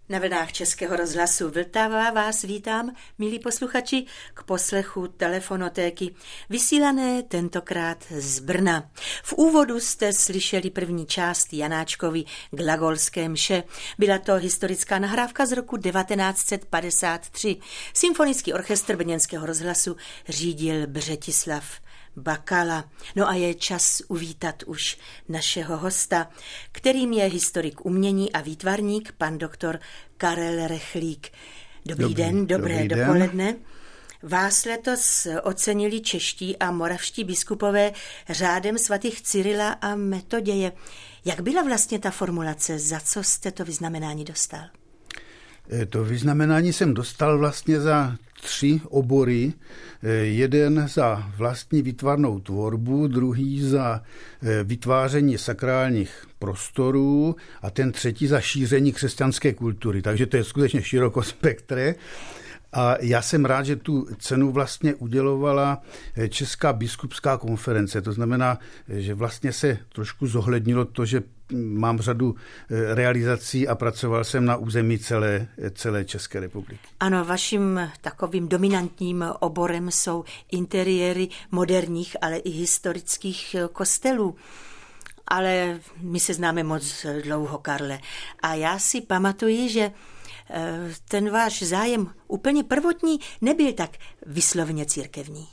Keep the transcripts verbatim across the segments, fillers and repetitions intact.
Na vlnách Českého rozhlasu Vltava vás vítám, milí posluchači, k poslechu telefonotéky, vysílané tentokrát z Brna. V úvodu jste slyšeli první část Janáčkovy glagolské mše. Byla to historická nahrávka z roku devatenáct set padesát tři. Symfonický orchestr brněnského rozhlasu řídil Břetislav Bakala. No a je čas uvítat už našeho hosta, kterým je historik umění a výtvarník, pan doktor Karel Rechlík. Dobrý, dobrý den, dobré dobrý dopoledne. Den. Vás letos ocenili čeští a moravští biskupové řádem svatých Cyrila a Metoděje. Jak byla vlastně ta formulace, za co jste to vyznamenání dostal? To vyznamenání jsem dostal vlastně za tři obory. Jeden za vlastní výtvarnou tvorbu, druhý za vytváření sakrálních prostorů a ten třetí za šíření křesťanské kultury. Takže to je skutečně širokospektré. A já jsem rád, že tu cenu vlastně udělovala Česká biskupská konference. To znamená, že vlastně se trošku zohlednilo to, že mám řadu realizací a pracoval jsem na území celé, celé České republiky. Ano, vaším takovým dominantním oborem jsou interiéry moderních, ale i historických kostelů. Ale my se známe moc dlouho, Karle. A já si pamatuji, že ten váš zájem úplně prvotní nebyl tak vysloveně církevní.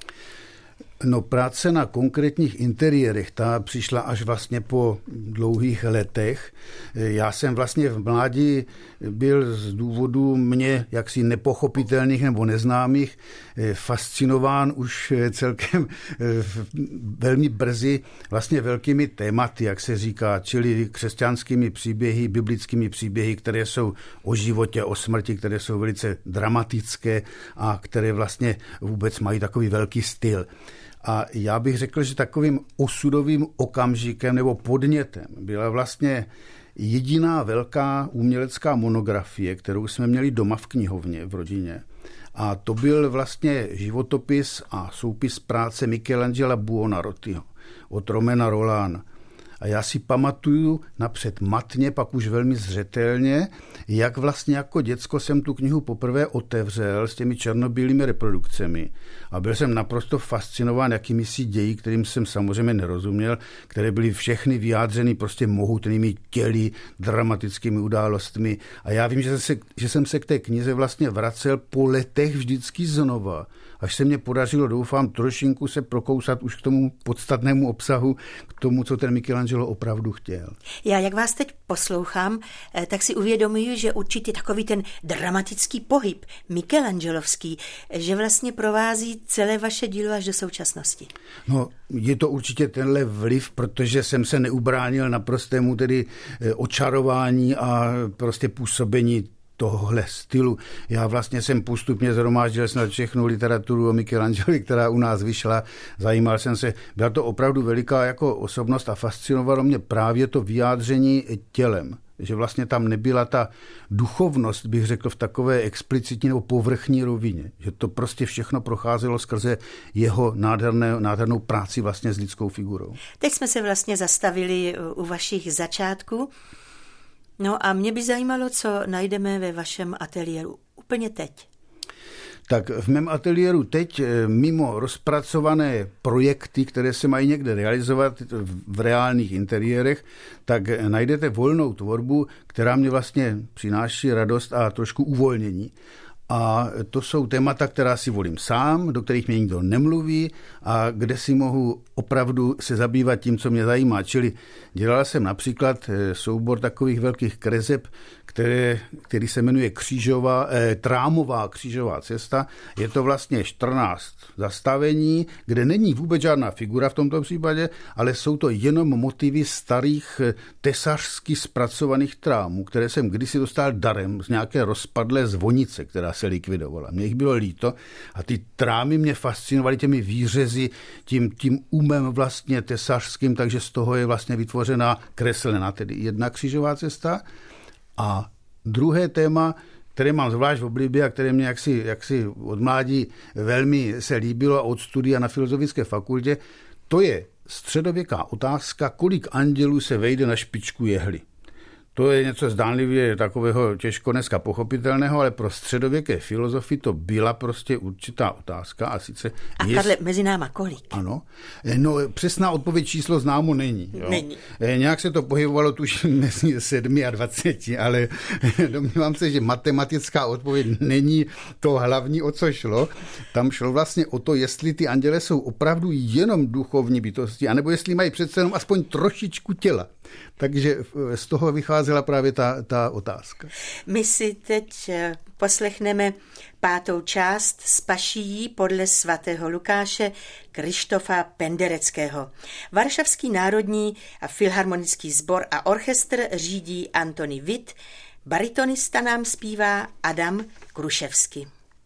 No, práce na konkrétních interiérech, ta přišla až vlastně po dlouhých letech. Já jsem vlastně v mládí byl z důvodu mě jaksi nepochopitelných nebo neznámých fascinován už celkem velmi brzy vlastně velkými tématy, jak se říká, čili křesťanskými příběhy, biblickými příběhy, které jsou o životě, o smrti, které jsou velice dramatické a které vlastně vůbec mají takový velký styl. A já bych řekl, že takovým osudovým okamžikem nebo podnětem byla vlastně jediná velká umělecká monografie, kterou jsme měli doma v knihovně v rodině. A to byl vlastně životopis a soupis práce Michelangela Buonarrotiho od Romana Rollana. A já si pamatuju napřed matně, pak už velmi zřetelně, jak vlastně jako děcko jsem tu knihu poprvé otevřel s těmi černobílými reprodukcemi. A byl jsem naprosto fascinován jakými si dějí, kterým jsem samozřejmě nerozuměl, které byly všechny vyjádřeny prostě mohutnými těly, dramatickými událostmi. A já vím, že, se, že jsem se k té knize vlastně vracel po letech vždycky znova. Až se mě podařilo, doufám, trošinku se prokousat už k tomu podstatnému obsahu, k tomu, co ten Michelangelo opravdu chtěl. Já, jak vás teď poslouchám, tak si uvědomuji, že určitě takový ten dramatický pohyb Michelangelovský, že vlastně provází celé vaše dílo až do současnosti. No, je to určitě tenhle vliv, protože jsem se neubránil naprostému tedy očarování a prostě působení tohle stylu. Já vlastně jsem postupně zhromáždil snad všechnu literaturu o Michelangeli, která u nás vyšla. Zajímal jsem se. Byla to opravdu veliká jako osobnost a fascinovalo mě právě to vyjádření tělem. Že vlastně tam nebyla ta duchovnost, bych řekl, v takové explicitní nebo povrchní rovině. Že to prostě všechno procházelo skrze jeho nádherné, nádhernou práci vlastně s lidskou figurou. Teď jsme se vlastně zastavili u vašich začátků. No a mě by zajímalo, co najdeme ve vašem ateliéru úplně teď. Tak v mém ateliéru teď mimo rozpracované projekty, které se mají někde realizovat v reálných interiérech, tak najdete volnou tvorbu, která mě vlastně přináší radost a trošku uvolnění. A to jsou témata, která si volím sám, do kterých mě nikdo nemluví a kde si mohu opravdu se zabývat tím, co mě zajímá. Čili dělal jsem například soubor takových velkých kreseb, které, který se jmenuje křížová, eh, trámová křížová cesta. Je to vlastně čtrnáct zastavení, kde není vůbec žádná figura v tomto případě, ale jsou to jenom motivy starých tesařsky zpracovaných trámů, které jsem kdysi dostal darem z nějaké rozpadlé zvonice, která se likvidovala. Mně jich bylo líto a ty trámy mě fascinovaly těmi výřezy, tím, tím umem vlastně tesařským, takže z toho je vlastně vytvořená kreslená, tedy jedna křížová cesta. A druhé téma, které mám zvlášť v oblibě a které mě jaksi, jaksi od mládí velmi se líbilo a od studia na Filozofické fakultě, to je středověká otázka, kolik andělů se vejde na špičku jehly. To je něco zdánlivě takového těžko dneska pochopitelného, ale pro středověké filozofy to byla prostě určitá otázka. A sice... A jest... Karle, mezi náma kolik? Ano. No, přesná odpověď číslo známo není. Jo? Není. Nějak se to pohybovalo tuším mezi sedmi a dvaceti, ale domnívám se, že matematická odpověď není to hlavní, o co šlo. Tam šlo vlastně o to, jestli ty anděle jsou opravdu jenom duchovní bytosti, anebo jestli mají přece jenom aspoň trošičku těla. Takže z toho vycházela právě ta, ta otázka. My si teď poslechneme pátou část z Pašií podle svatého Lukáše Kryštofa Pendereckého. Varšavský národní a filharmonický sbor a orchestr řídí Antony Witt, baritonista nám zpívá Adam Kruševsky.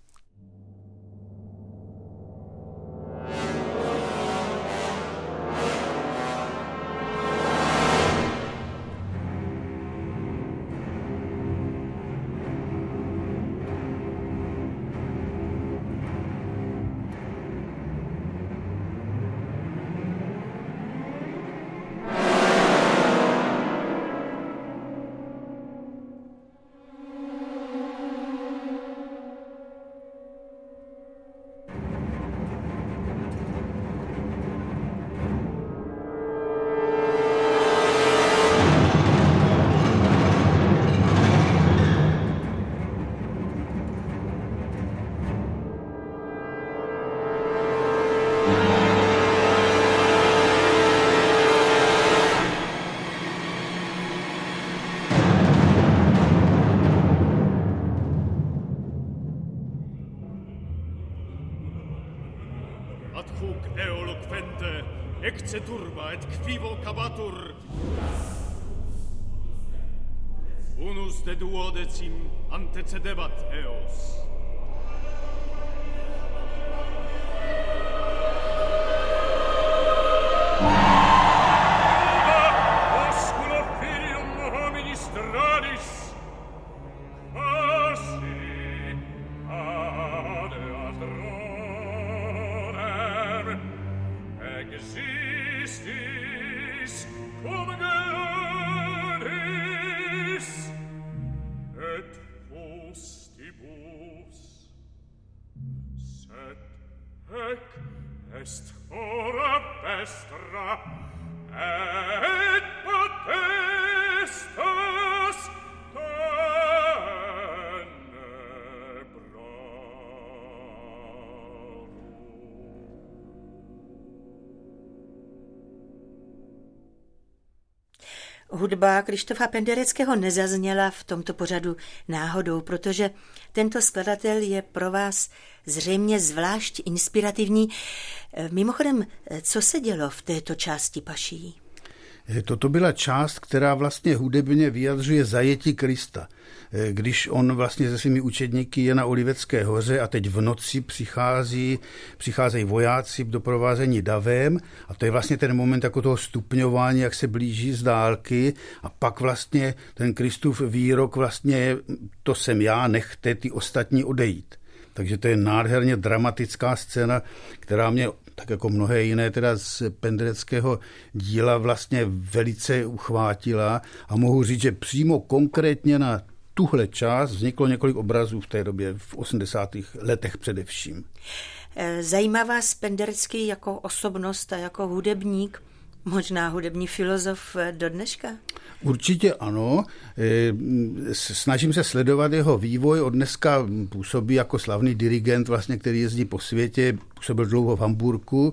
Ad hoc eloquente, ecce turba et quivo cabatur. Unus de duodecim antecedebat eos. Osculo filium homini stradis. Passi ad astronem existis cum generis et fustibus, sed ec est ora vestra et potestas Hudba Kryštofa Pendereckého nezazněla v tomto pořadu náhodou, protože tento skladatel je pro vás zřejmě zvlášť inspirativní. Mimochodem, co se dělo v této části Pašií? Toto byla část, která vlastně hudebně vyjadřuje zajetí Krista. Když on vlastně se svými učedníky je na Olivecké hoře a teď v noci přichází, přicházejí vojáci doprovázení davem a to je vlastně ten moment jako toho stupňování, jak se blíží z dálky a pak vlastně ten Kristův výrok vlastně to jsem já, nechte ty ostatní odejít. Takže to je nádherně dramatická scéna, která mě tak jako mnohé jiné teda z Pendereckého díla vlastně velice uchvátila a mohu říct, že přímo konkrétně na tuhle část vzniklo několik obrazů v té době, v osmdesátých letech především. Zajímá vás Penderecký jako osobnost a jako hudebník, možná hudební filozof do dneška? Určitě ano. Snažím se sledovat jeho vývoj. Od dneska působí jako slavný dirigent, vlastně, který jezdí po světě, působil dlouho v Hamburku.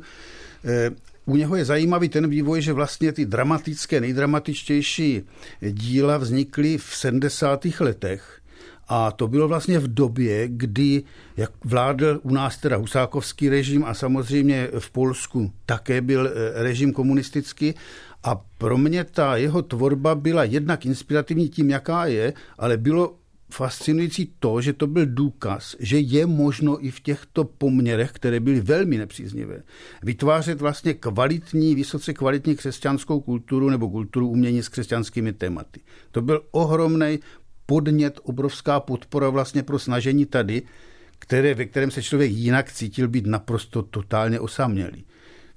U něho je zajímavý ten vývoj, že vlastně ty dramatické, nejdramatičtější díla vznikly v sedmdesátých letech. A to bylo vlastně v době, kdy jak vládl u nás teda husákovský režim a samozřejmě v Polsku také byl režim komunistický. A pro mě ta jeho tvorba byla jednak inspirativní tím, jaká je, ale bylo fascinující to, že to byl důkaz, že je možno i v těchto poměrech, které byly velmi nepříznivé, vytvářet vlastně kvalitní, vysoce kvalitní křesťanskou kulturu nebo kulturu umění s křesťanskými tématy. To byl ohromný podnět, obrovská podpora vlastně pro snažení tady, které, ve kterém se člověk jinak cítil být naprosto totálně osamělý.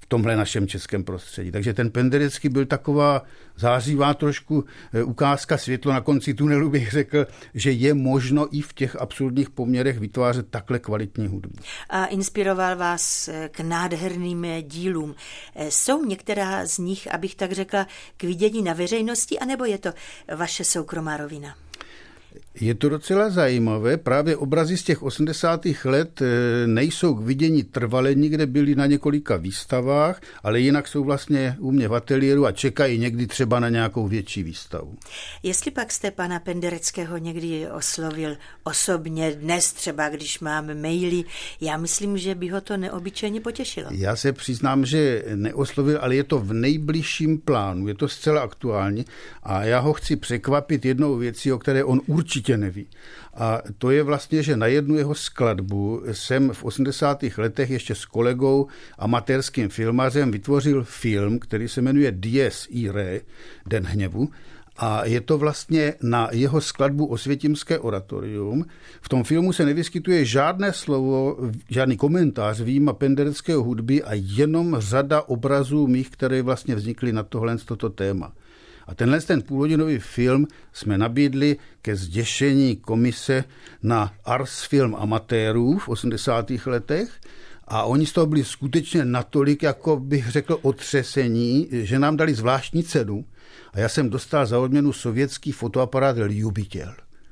v tomhle našem českém prostředí. Takže ten Penderecký byl taková zářivá trošku ukázka, světlo na konci tunelu, bych řekl, že je možno i v těch absurdních poměrech vytvářet takhle kvalitní hudbu. A inspiroval vás k nádherným dílům. Jsou některá z nich, abych tak řekla, k vidění na veřejnosti, anebo je to vaše soukromá rovina? Je to docela zajímavé. Právě obrazy z těch osmdesátých let nejsou k vidění trvale, nikde byly na několika výstavách, ale jinak jsou vlastně u mě v ateliéru a čekají někdy třeba na nějakou větší výstavu. Jestli pak jste pana Pendereckého někdy oslovil osobně dnes třeba, když máme maily, já myslím, že by ho to neobyčejně potěšilo. Já se přiznám, že neoslovil, ale je to v nejbližším plánu, je to zcela aktuální a já ho chci překvapit jednou věcí, o které on určitě neví. A to je vlastně, že na jednu jeho skladbu jsem v osmdesátých letech ještě s kolegou, amatérským filmařem, vytvořil film, který se jmenuje Dies Irae, Den hněvu. A je to vlastně na jeho skladbu Osvětimské oratorium. V tom filmu se nevyskytuje žádné slovo, žádný komentář výjima Pendereckého hudby a jenom řada obrazů mých, které vlastně vznikly na tohle toto téma. A tenhle ten půlhodinový film jsme nabídli ke zděšení komise na Ars Film amatérů v osmdesátých letech a oni z toho byli skutečně natolik, jako bych řekl, otřesení, že nám dali zvláštní cenu a já jsem dostal za odměnu sovětský fotoaparát Ljubitěl.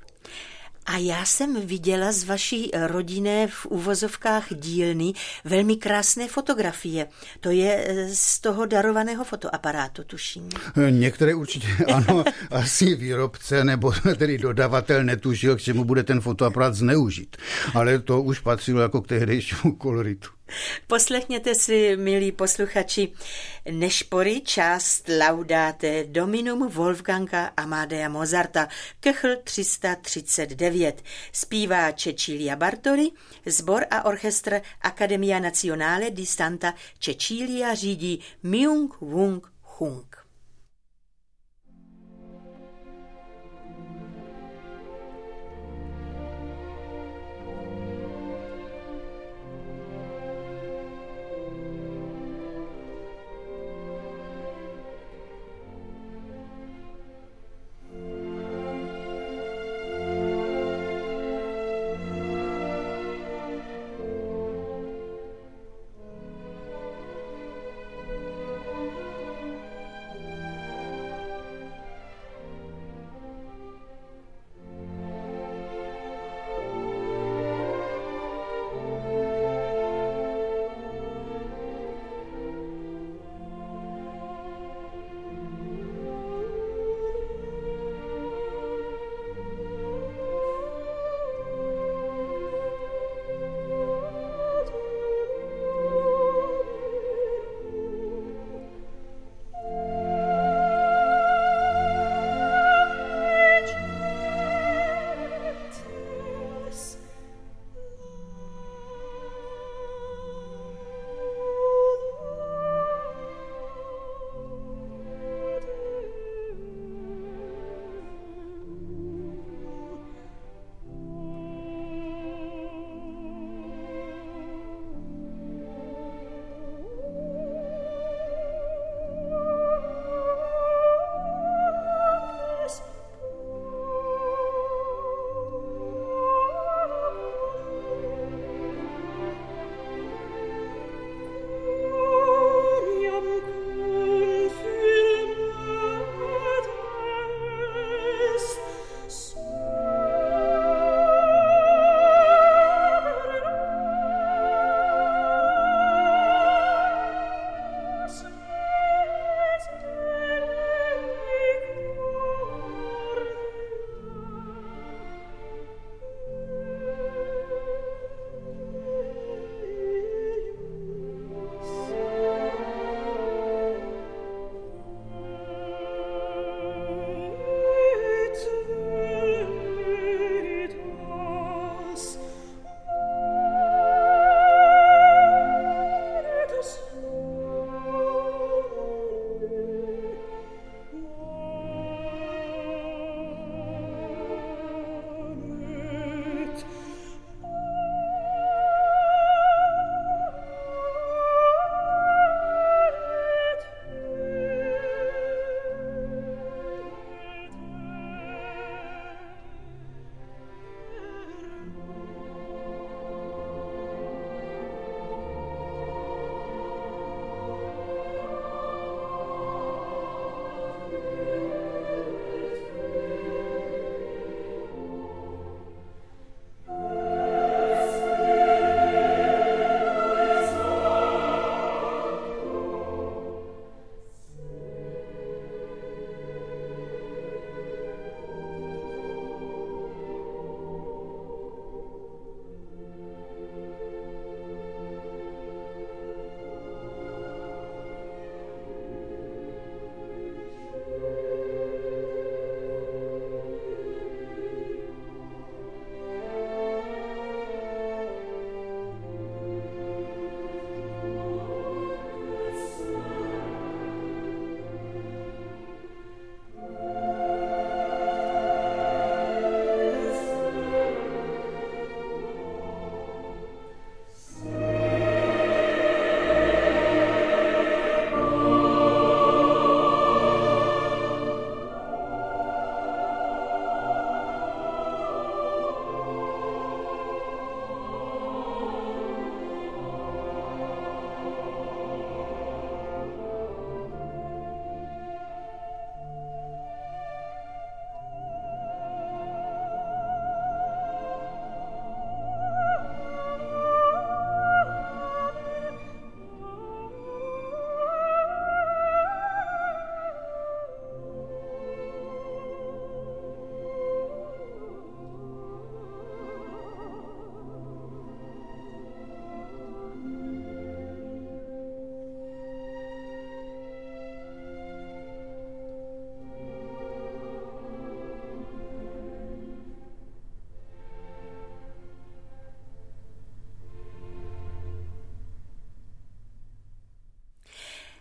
A já jsem viděla z vaší rodinné v uvozovkách dílny velmi krásné fotografie. To je z toho darovaného fotoaparátu, tuším. Některé určitě ano, asi výrobce nebo tedy dodavatel netušil, k čemu bude ten fotoaparát zneužit. Ale to už patřilo jako k tehdejšímu koloritu. Poslechněte si, milí posluchači, Nešpory, část Laudate Dominum Wolfganga Amadea Mozarta, Köchl tři sta třicet devět. Zpívá Cecilia Bartoli, sbor a orchestr Accademia Nazionale di Santa Cecilia řídí Myung Wung Hung.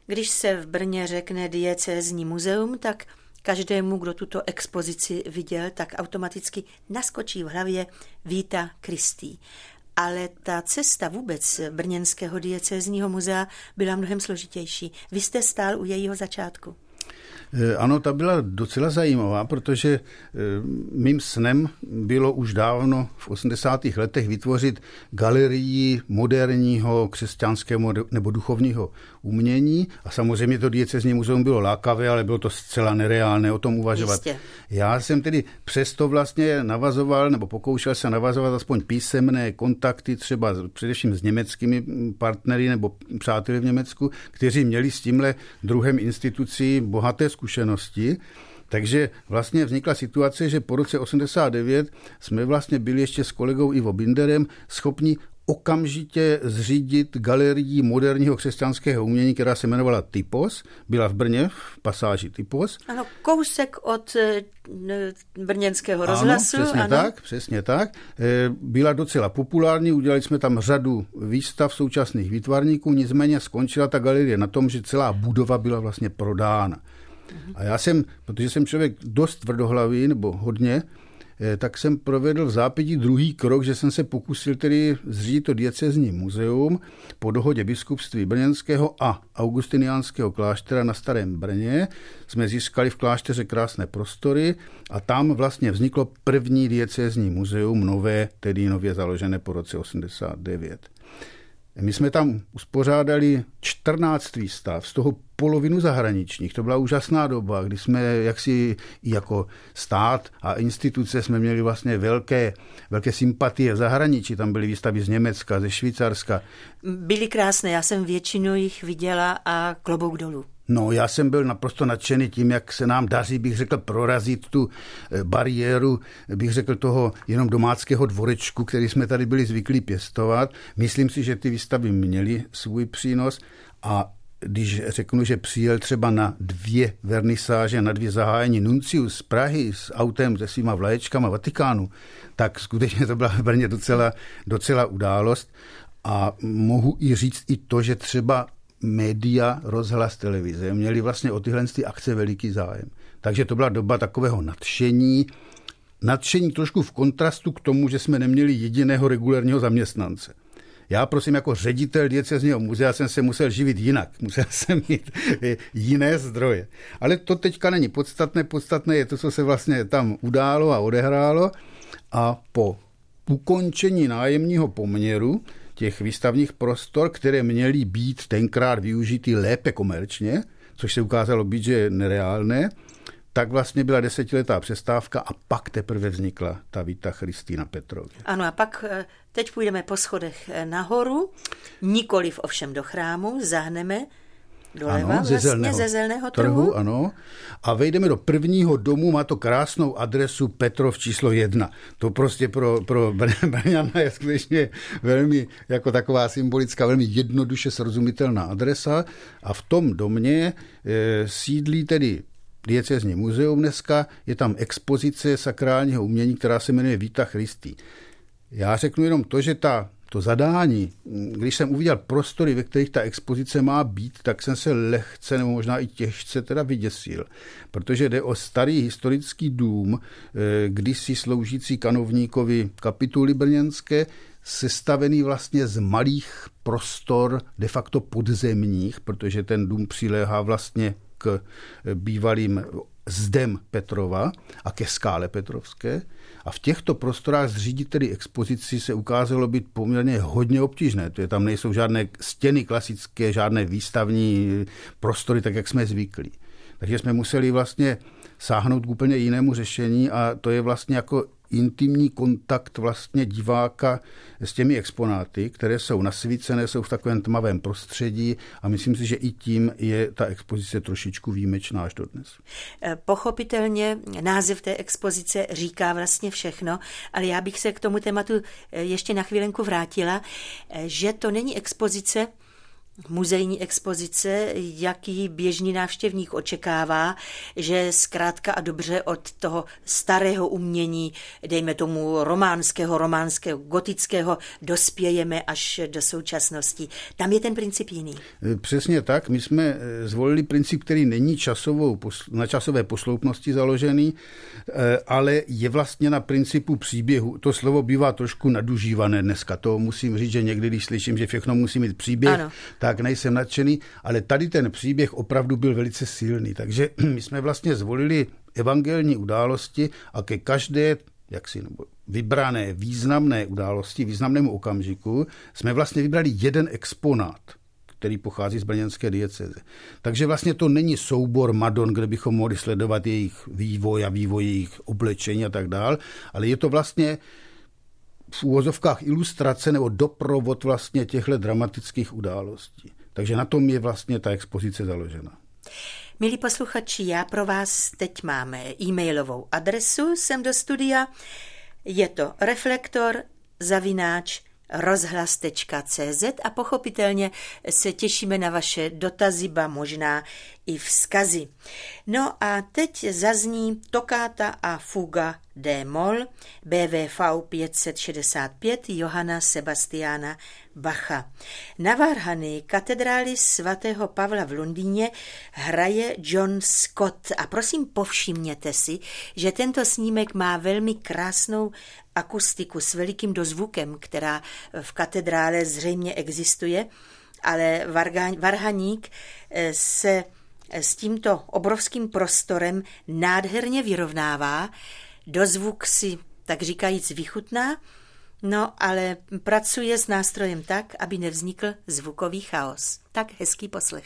Když se v Brně řekne diecézní muzeum, tak každému, kdo tuto expozici viděl, tak automaticky naskočí v hlavě Vita Christi. Ale ta cesta vůbec brněnského diecézního muzea byla mnohem složitější. Vy jste stál u jejího začátku. Ano, ta byla docela zajímavá, protože mým snem bylo už dávno v osmdesátých letech vytvořit galerii moderního křesťanského nebo duchovního umění a samozřejmě to diecézní muzeum bylo lákavé, ale bylo to zcela nereálné o tom uvažovat. Jistě. Já jsem tedy přesto vlastně navazoval nebo pokoušel se navazovat aspoň písemné kontakty třeba především s německými partnery nebo přáteli v Německu, kteří měli s tímhle druhem institucí bohaté zkušenosti. Takže vlastně vznikla situace, že po roce osmdesát devět jsme vlastně byli ještě s kolegou Ivo Binderem schopni okamžitě zřídit galerii moderního křesťanského umění, která se jmenovala Typos. Byla v Brně, v pasáži Typos. Ano, kousek od brněnského rozhlasu. Ano, přesně ano. tak, přesně tak. Byla docela populární, udělali jsme tam řadu výstav současných výtvarníků, nicméně skončila ta galerie na tom, že celá budova byla vlastně prodána. A já jsem, protože jsem člověk dost tvrdohlavý, nebo hodně, tak jsem provedl v zápětí druhý krok, že jsem se pokusil tedy zřídit to diecézní muzeum po dohodě biskupství brněnského a augustiniánského kláštera na Starém Brně. Jsme získali v klášteře krásné prostory a tam vlastně vzniklo první diecézní muzeum, nové, tedy nově založené po roce osmdesát devět. My jsme tam uspořádali čtrnáct výstav, z toho polovinu zahraničních. To byla úžasná doba, kdy jsme jaksi jako stát a instituce jsme měli vlastně velké, velké sympatie v zahraničí. Tam byly výstavy z Německa, ze Švýcarska. Byly krásné, já jsem většinu jich viděla a klobouk dolů. No, já jsem byl naprosto nadšený tím, jak se nám daří, bych řekl, prorazit tu bariéru, bych řekl, toho jenom domáckého dvorečku, který jsme tady byli zvyklí pěstovat. Myslím si, že ty výstavy měly svůj přínos a když řeknu, že přijel třeba na dvě vernisáže, na dvě zahájení nuncius z Prahy s autem se svýma vlaječkama Vatikánu, tak skutečně to byla v Brně docela, docela událost. A mohu i říct i to, že třeba média, rozhlas, televize měli vlastně o tyhle ty akce veliký zájem. Takže to byla doba takového nadšení. Nadšení trošku v kontrastu k tomu, že jsme neměli jediného regulérního zaměstnance. Já prosím jako ředitel diecézního muzea jsem se musel živit jinak. Musel jsem mít jiné zdroje. Ale to teďka není podstatné. Podstatné je to, co se vlastně tam událo a odehrálo. A po ukončení nájemního poměru těch výstavních prostor, které měly být tenkrát využity lépe komerčně, což se ukázalo být, že je nereálné, tak vlastně byla desetiletá přestávka a pak teprve vznikla ta Vita Christi na Petrově. Ano, a pak teď půjdeme po schodech nahoru, nikoliv ovšem do chrámu, zahneme doleva, ano, vlastně, ze zelného, ze zelného trhu. trhu. Ano. A vejdeme do prvního domu, má to krásnou adresu Petrov číslo jedna. To prostě pro, pro Brňana je skutečně velmi jako taková symbolická, velmi jednoduše srozumitelná adresa. A v tom domě e, sídlí tedy diecézní muzeum dneska, je tam expozice sakrálního umění, která se jmenuje Vita Christi. Já řeknu jenom to, že ta to zadání, když jsem uviděl prostory, ve kterých ta expozice má být, tak jsem se lehce nebo možná i těžce teda vyděsil, protože jde o starý historický dům, kdysi sloužící kanovníkovi kapituly brněnské, sestavený vlastně z malých prostor de facto podzemních, protože ten dům přiléhá vlastně k bývalým zdem Petrova a ke skále Petrovské. A v těchto prostorách zřídit tedy expozici se ukázalo být poměrně hodně obtížné. To je, tam nejsou žádné stěny klasické, žádné výstavní prostory, tak jak jsme zvyklí. Takže jsme museli vlastně sáhnout k úplně jinému řešení a to je vlastně jako intimní kontakt vlastně diváka s těmi exponáty, které jsou nasvícené, jsou v takovém tmavém prostředí a myslím si, že i tím je ta expozice trošičku výjimečná až dodnes. Pochopitelně název té expozice říká vlastně všechno, ale já bych se k tomu tématu ještě na chvílenku vrátila, že to není expozice, muzejní expozice, jaký běžný návštěvník očekává, že zkrátka a dobře od toho starého umění, dejme tomu románského, románského, gotického, dospějeme až do současnosti. Tam je ten princip jiný. Přesně tak. My jsme zvolili princip, který není časovou, na časové posloupnosti založený, ale je vlastně na principu příběhu. To slovo bývá trošku nadužívané dneska. To musím říct, že někdy, když slyším, že všechno musí mít příběh, ano, tak nejsem nadšený, ale tady ten příběh opravdu byl velice silný. Takže my jsme vlastně zvolili evangelní události a ke každé jaksi, nebo vybrané významné události, významnému okamžiku jsme vlastně vybrali jeden exponát, který pochází z brněnské diecéze. Takže vlastně to není soubor Madon, kde bychom mohli sledovat jejich vývoj a vývoj jejich oblečení a tak dál, ale je to vlastně v úvozovkách ilustrace nebo doprovod vlastně těchto dramatických událostí. Takže na tom je vlastně ta expozice založena. Milí posluchači, já pro vás teď máme e-mailovou adresu sem do studia. Je to reflektor zavináč rozhlas tečka cé zet a pochopitelně se těšíme na vaše dotazy, ba možná i vzkazy. No a teď zazní tokáta a fuga D-moll bé vé vé pět set šedesát pět Johanna Sebastiana Bacha. Na varhany katedrály svatého Pavla v Londýně hraje John Scott a prosím povšimněte si, že tento snímek má velmi krásnou akustiku s velikým dozvukem, která v katedrále zřejmě existuje, ale varhaník se s tímto obrovským prostorem nádherně vyrovnává, dozvuk si tak říkajíc vychutná, no ale pracuje s nástrojem tak, aby nevznikl zvukový chaos. Tak hezký poslech.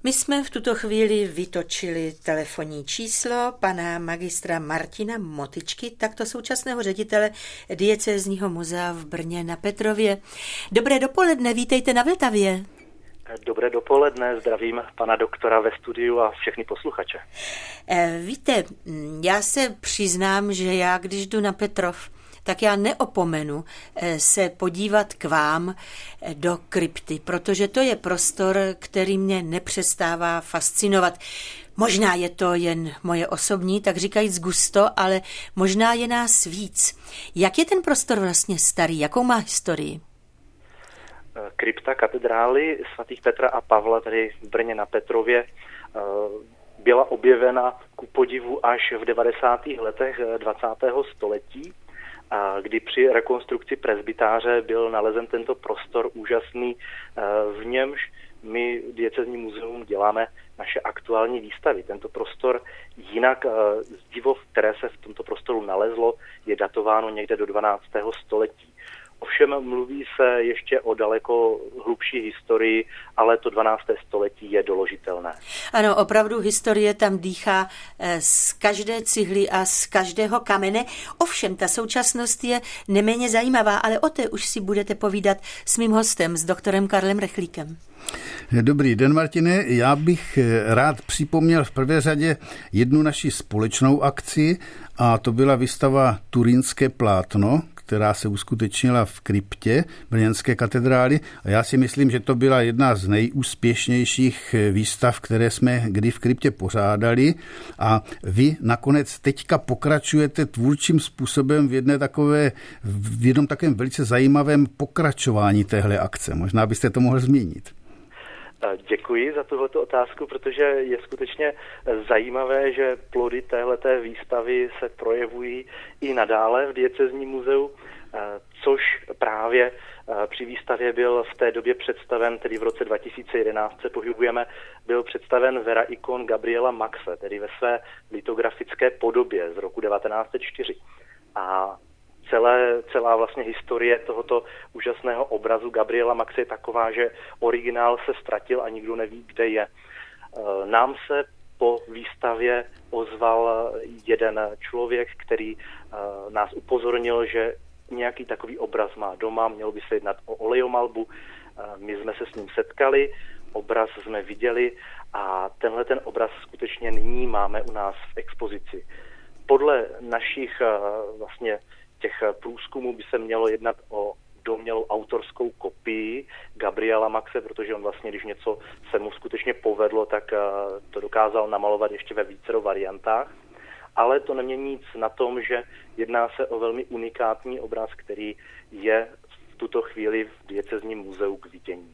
My jsme v tuto chvíli vytočili telefonní číslo pana magistra Martina Motyčky, takto současného ředitele diecézního muzea v Brně na Petrově. Dobré dopoledne, vítejte na Vltavě. Dobré dopoledne, zdravím pana doktora ve studiu a všechny posluchače. Víte, já se přiznám, že já, když jdu na Petrov, tak já neopomenu se podívat k vám do krypty, protože to je prostor, který mě nepřestává fascinovat. Možná je to jen moje osobní, tak říkajíc gusto, ale možná je nás víc. Jak je ten prostor vlastně starý? Jakou má historii? Krypta katedrály svatých Petra a Pavla, tady v Brně na Petrově, byla objevena ku podivu až v devadesátých letech dvacátého století, kdy při rekonstrukci presbytáře byl nalezen tento prostor úžasný, v němž my diecézní muzeum děláme naše aktuální výstavy. Tento prostor jinak zdivo, které se v tomto prostoru nalezlo, je datováno někde do dvanáctého století. Ovšem mluví se ještě o daleko hlubší historii, ale to dvanácté století je doložitelné. Ano, opravdu historie tam dýchá z každé cihly a z každého kamene. Ovšem, ta současnost je neméně zajímavá, ale o té už si budete povídat s mým hostem, s doktorem Karlem Rechlíkem. Dobrý den, Martine. Já bych rád připomněl v prvé řadě jednu naši společnou akci, a to byla výstava Turínské plátno, která se uskutečnila v kryptě Brněnské katedrály. A já si myslím, že to byla jedna z nejúspěšnějších výstav, které jsme kdy v kryptě pořádali. A vy nakonec teďka pokračujete tvůrčím způsobem v jedné takové, v jednom takovém velice zajímavém pokračování téhle akce. Možná byste to mohl zmínit. Děkuji za tuhletu otázku, protože je skutečně zajímavé, že plody téhleté výstavy se projevují i nadále v diecézním muzeu, což právě při výstavě byl v té době představen, tedy v roce dva tisíce jedenáct se pohybujeme, byl představen Vera ikon Gabriela Maxe, tedy ve své litografické podobě z roku devatenáct set čtyři. A Celé, celá vlastně historie tohoto úžasného obrazu Gabriela Maxe je taková, že originál se ztratil a nikdo neví, kde je. Nám se po výstavě ozval jeden člověk, který nás upozornil, že nějaký takový obraz má doma, mělo by se jednat o olejomalbu. My jsme se s ním setkali, obraz jsme viděli a tenhle ten obraz skutečně nyní máme u nás v expozici. Podle našich vlastně těch průzkumů by se mělo jednat o domnělou autorskou kopii Gabriela Maxe, protože on vlastně, když něco se mu skutečně povedlo, tak to dokázal namalovat ještě ve vícero variantách. Ale to nemění nic na tom, že jedná se o velmi unikátní obraz, který je v tuto chvíli v diecézním muzeu k vidění.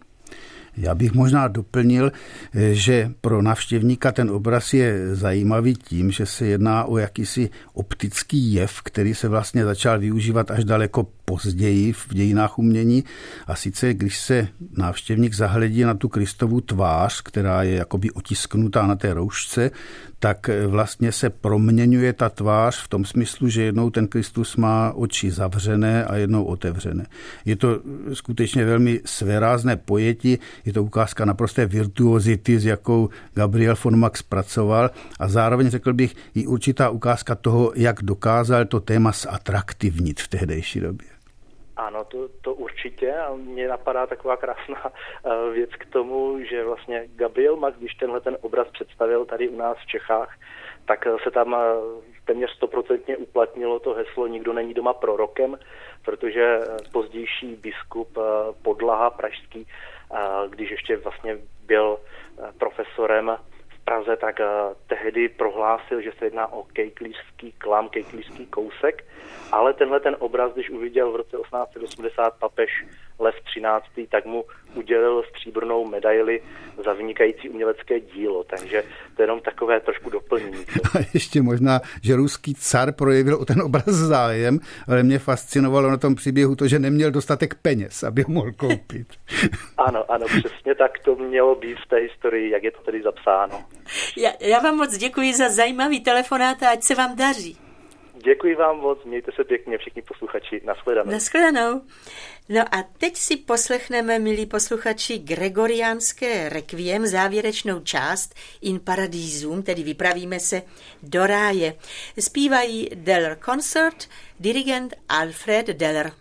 Já bych možná doplnil, že pro návštěvníka ten obraz je zajímavý tím, že se jedná o jakýsi optický jev, který se vlastně začal využívat až daleko později v dějinách umění. A sice, když se návštěvník zahledí na tu Kristovu tvář, která je jakoby otisknutá na té roušce, tak vlastně se proměňuje ta tvář v tom smyslu, že jednou ten Kristus má oči zavřené a jednou otevřené. Je to skutečně velmi svérázné pojetí, je to ukázka naprosté virtuozity, s jakou Gabriel von Max pracoval, a zároveň řekl bych i určitá ukázka toho, jak dokázal to téma zatraktivnit v tehdejší době. Ano, to, to určitě, a mně napadá taková krásná věc k tomu, že vlastně Gabriel Max, když tenhle ten obraz představil tady u nás v Čechách, tak se tam téměř stoprocentně uplatnilo to heslo nikdo není doma prorokem, protože pozdější biskup Podlaha pražský, když ještě vlastně byl profesorem v Praze, tak tehdy prohlásil, že se jedná o kejklířský klam, kejklířský kousek, ale tenhle ten obraz, když uviděl v roce osmnáct set osmdesát papež Lev třináctý, tak mu udělil stříbrnou medaili za vynikající umělecké dílo, takže to je jenom takové trošku doplnění. A ještě možná, že ruský car projevil o ten obraz zájem, ale mě fascinovalo na tom příběhu to, že neměl dostatek peněz, aby ho mohl koupit. Ano, ano, přesně tak to mělo být v té historii, jak je to tedy zapsáno. Já, já vám moc děkuji za zajímavý telefonát a ať se vám daří. Děkuji vám moc, mějte se pěkně všichni posluchači, nashledanou. Nashledanou. No a teď si poslechneme, milí posluchači, gregoriánské requiem, závěrečnou část In Paradisum, tedy vypravíme se do ráje. Zpívají Deller Concert, dirigent Alfred Deller.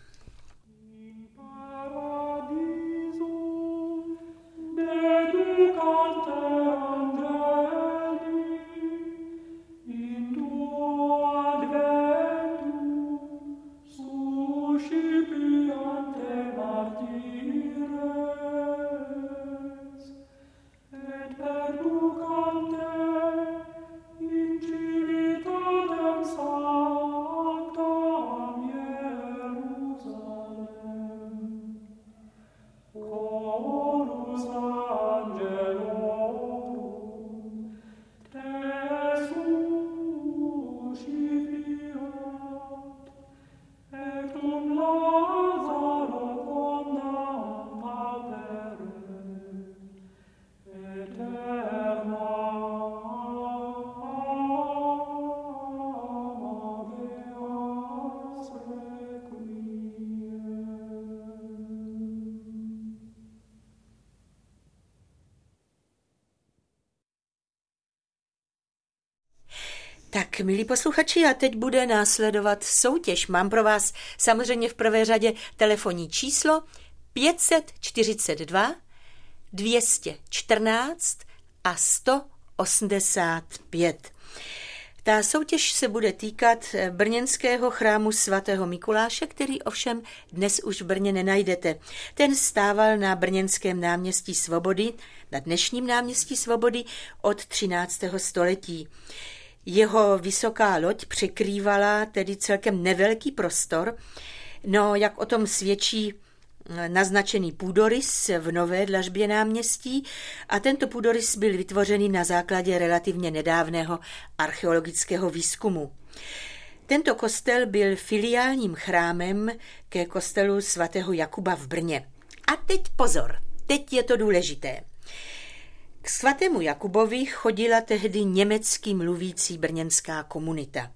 Tak, milí posluchači, a teď bude následovat soutěž. Mám pro vás samozřejmě v prvé řadě telefonní číslo pět set čtyřicet dva, dvě stě čtrnáct a sto osmdesát pět. Ta soutěž se bude týkat brněnského chrámu svatého Mikuláše, který ovšem dnes už v Brně nenajdete. Ten stával na brněnském náměstí Svobody, na dnešním náměstí Svobody od třináctého století. Jeho vysoká loď překrývala tedy celkem nevelký prostor, no jak o tom svědčí naznačený půdorys v nové dlažbě náměstí, a tento půdorys byl vytvořený na základě relativně nedávného archeologického výzkumu. Tento kostel byl filiálním chrámem ke kostelu svatého Jakuba v Brně. A teď pozor, teď je to důležité. K svatému Jakubovi chodila tehdy německy mluvící brněnská komunita.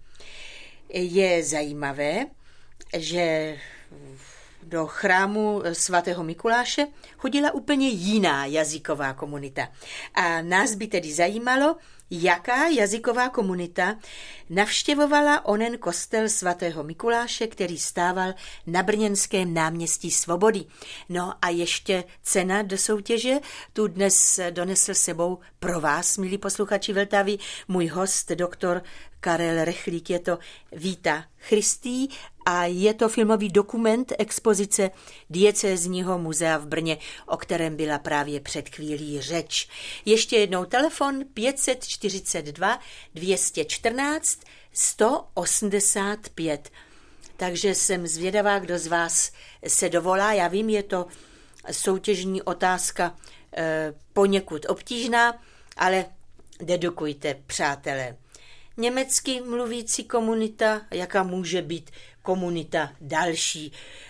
Je zajímavé, že do chrámu svatého Mikuláše chodila úplně jiná jazyková komunita. A nás by tedy zajímalo, jaká jazyková komunita navštěvovala onen kostel svatého Mikuláše, který stával na brněnském náměstí Svobody. No a ještě cena do soutěže tu dnes donesl sebou pro vás, milí posluchači Vltavy, můj host, doktor Karel Rechlík. Je to Víta Christý a je to filmový dokument expozice Diecézního muzea v Brně, o kterém byla právě před chvílí řeč. Ještě jednou telefon pět set čtyřicet dva, dvě stě čtrnáct, sto osmdesát pět. Takže jsem zvědavá, kdo z vás se dovolá. Já vím, je to soutěžní otázka e, poněkud obtížná, ale dedukujte, přátelé. Německy mluvící komunita, jaká může být komunita další,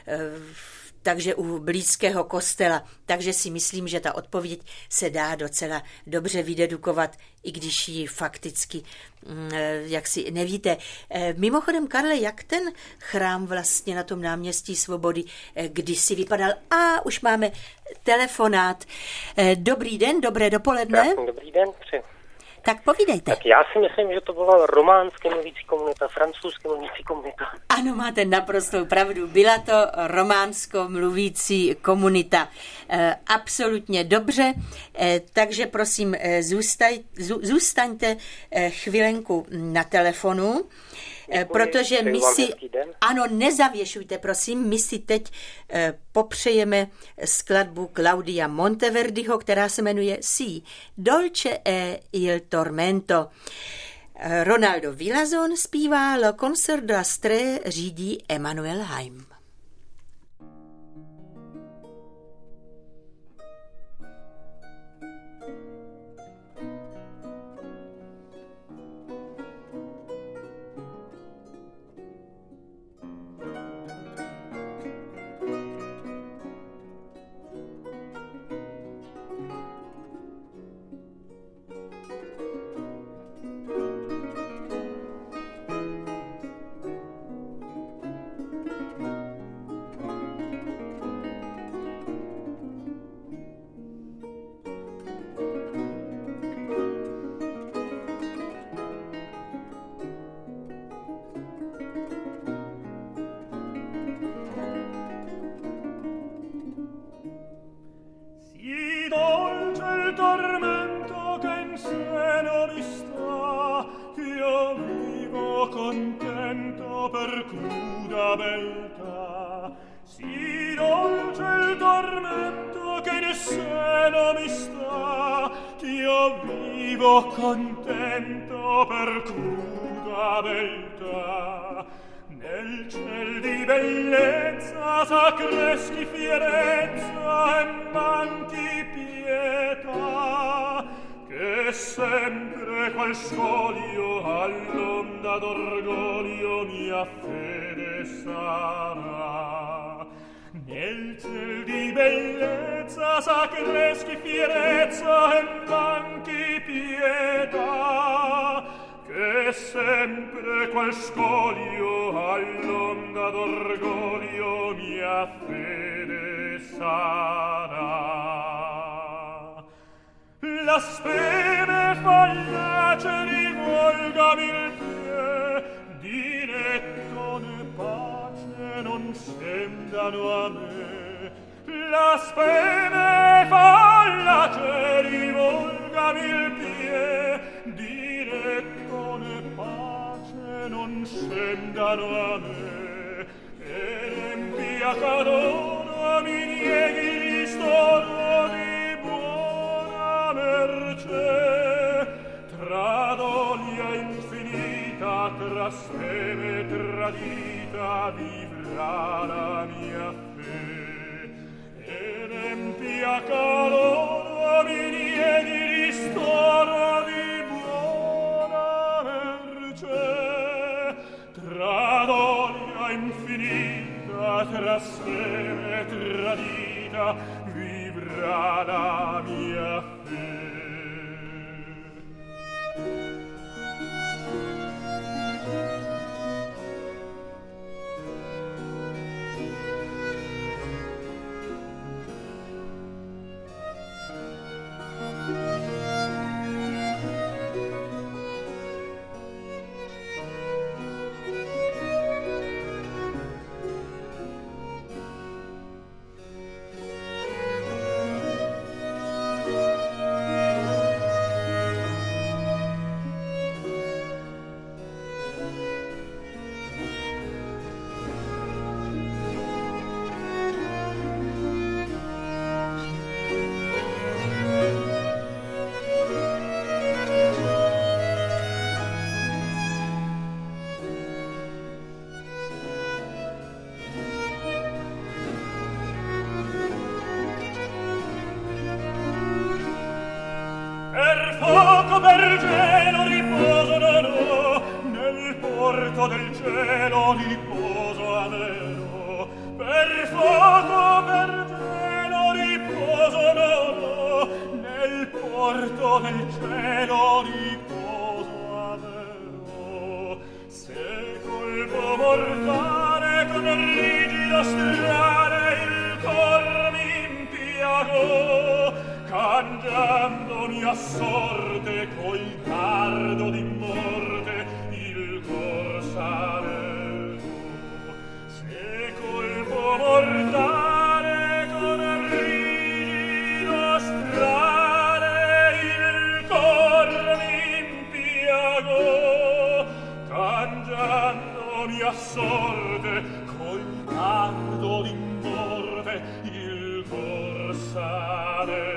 takže u blízkého kostela. Takže si myslím, že ta odpověď se dá docela dobře vydedukovat, i když ji fakticky jak si nevíte. Mimochodem, Karle, jak ten chrám vlastně na tom náměstí Svobody kdysi vypadal? A už máme telefonát. Dobrý den, dobré dopoledne. Krásný dobrý den, přeji. Tak povídejte. Tak já si myslím, že to byla románské mluvící komunita, francouzské mluvící komunita. Ano, máte naprostou pravdu. Byla to románsko mluvící komunita. E, absolutně dobře, e, takže prosím, e, zůstaj, zů, zůstaňte e, chvilenku na telefonu. Děkuji, protože my si, ano, nezavěšujte, prosím, my si teď eh, popřejeme skladbu Claudia Monteverdiho, která se jmenuje Si dolce è il tormento. Ronaldo Villazon zpívá Le Concert de la Strée, řídí Emanuel Haim. cruda beltà. Si dolce il tormento che nel seno mi sta, ch'io vivo contento per cruda beltà. Nel ciel di bellezza s'accreschi fierezza e manchi pietà, che sempre qual scoglio all'onda d'orgoglio mia fede sarà. Nel ciel di bellezza s'accreschi fierezza e manchi pietà, che sempre qual scoglio all'onda d'orgoglio mia fede sarà. La speme fallace rivolgami il pie, diretto né pace non scendano a me. La speme fallace rivolgami il pie, diretto né pace non scendano a me. E l'empia cadona mi nieghi ristoro di buona mercé, tra doglia infinita, tra speme tradita vivrà la mia fe. E l'empia cadona mi nieghi ristoro di buona mercé, tra doglia infinita, tra speme tradita vivrà la mia fe. Per cielo riposo non ho, nel porto del cielo riposo avrò. Per fuoco, per cielo riposo non ho, nel porto del cielo riposo avrò. Se colpo mortale con rigido strale il cor mi impiagò, cangiandomi a sorte col dardo di morte il cor sarevo. Se colpo mortale con rigido strale il cor mi impiagò, cangiandomi a sorte col dardo di morte il cor sarevo.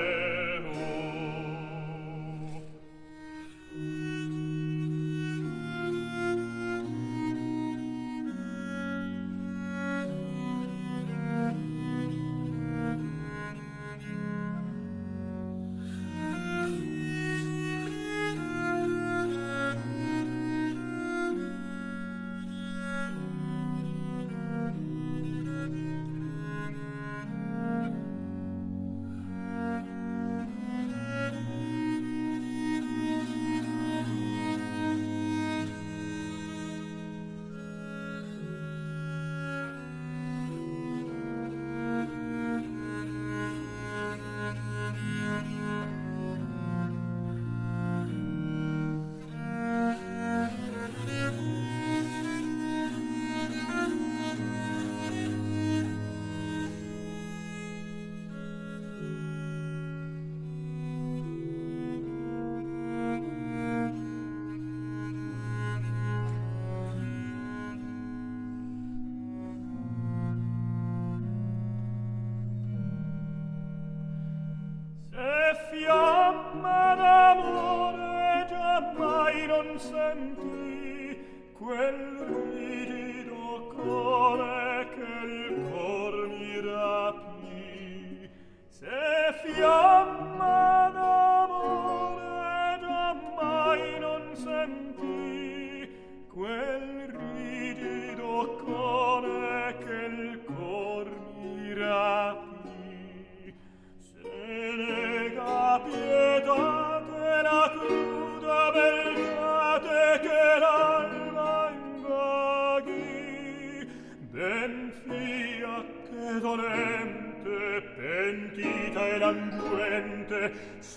non sentì quel rigido core che il cor mi rapì. Se fiamma d'amore giammai non sentì quel rigido core che il cor mi rapì. Se nega pietate la cruda beltate che l'alba invaghi, ben fia che dolente, pentita e languente,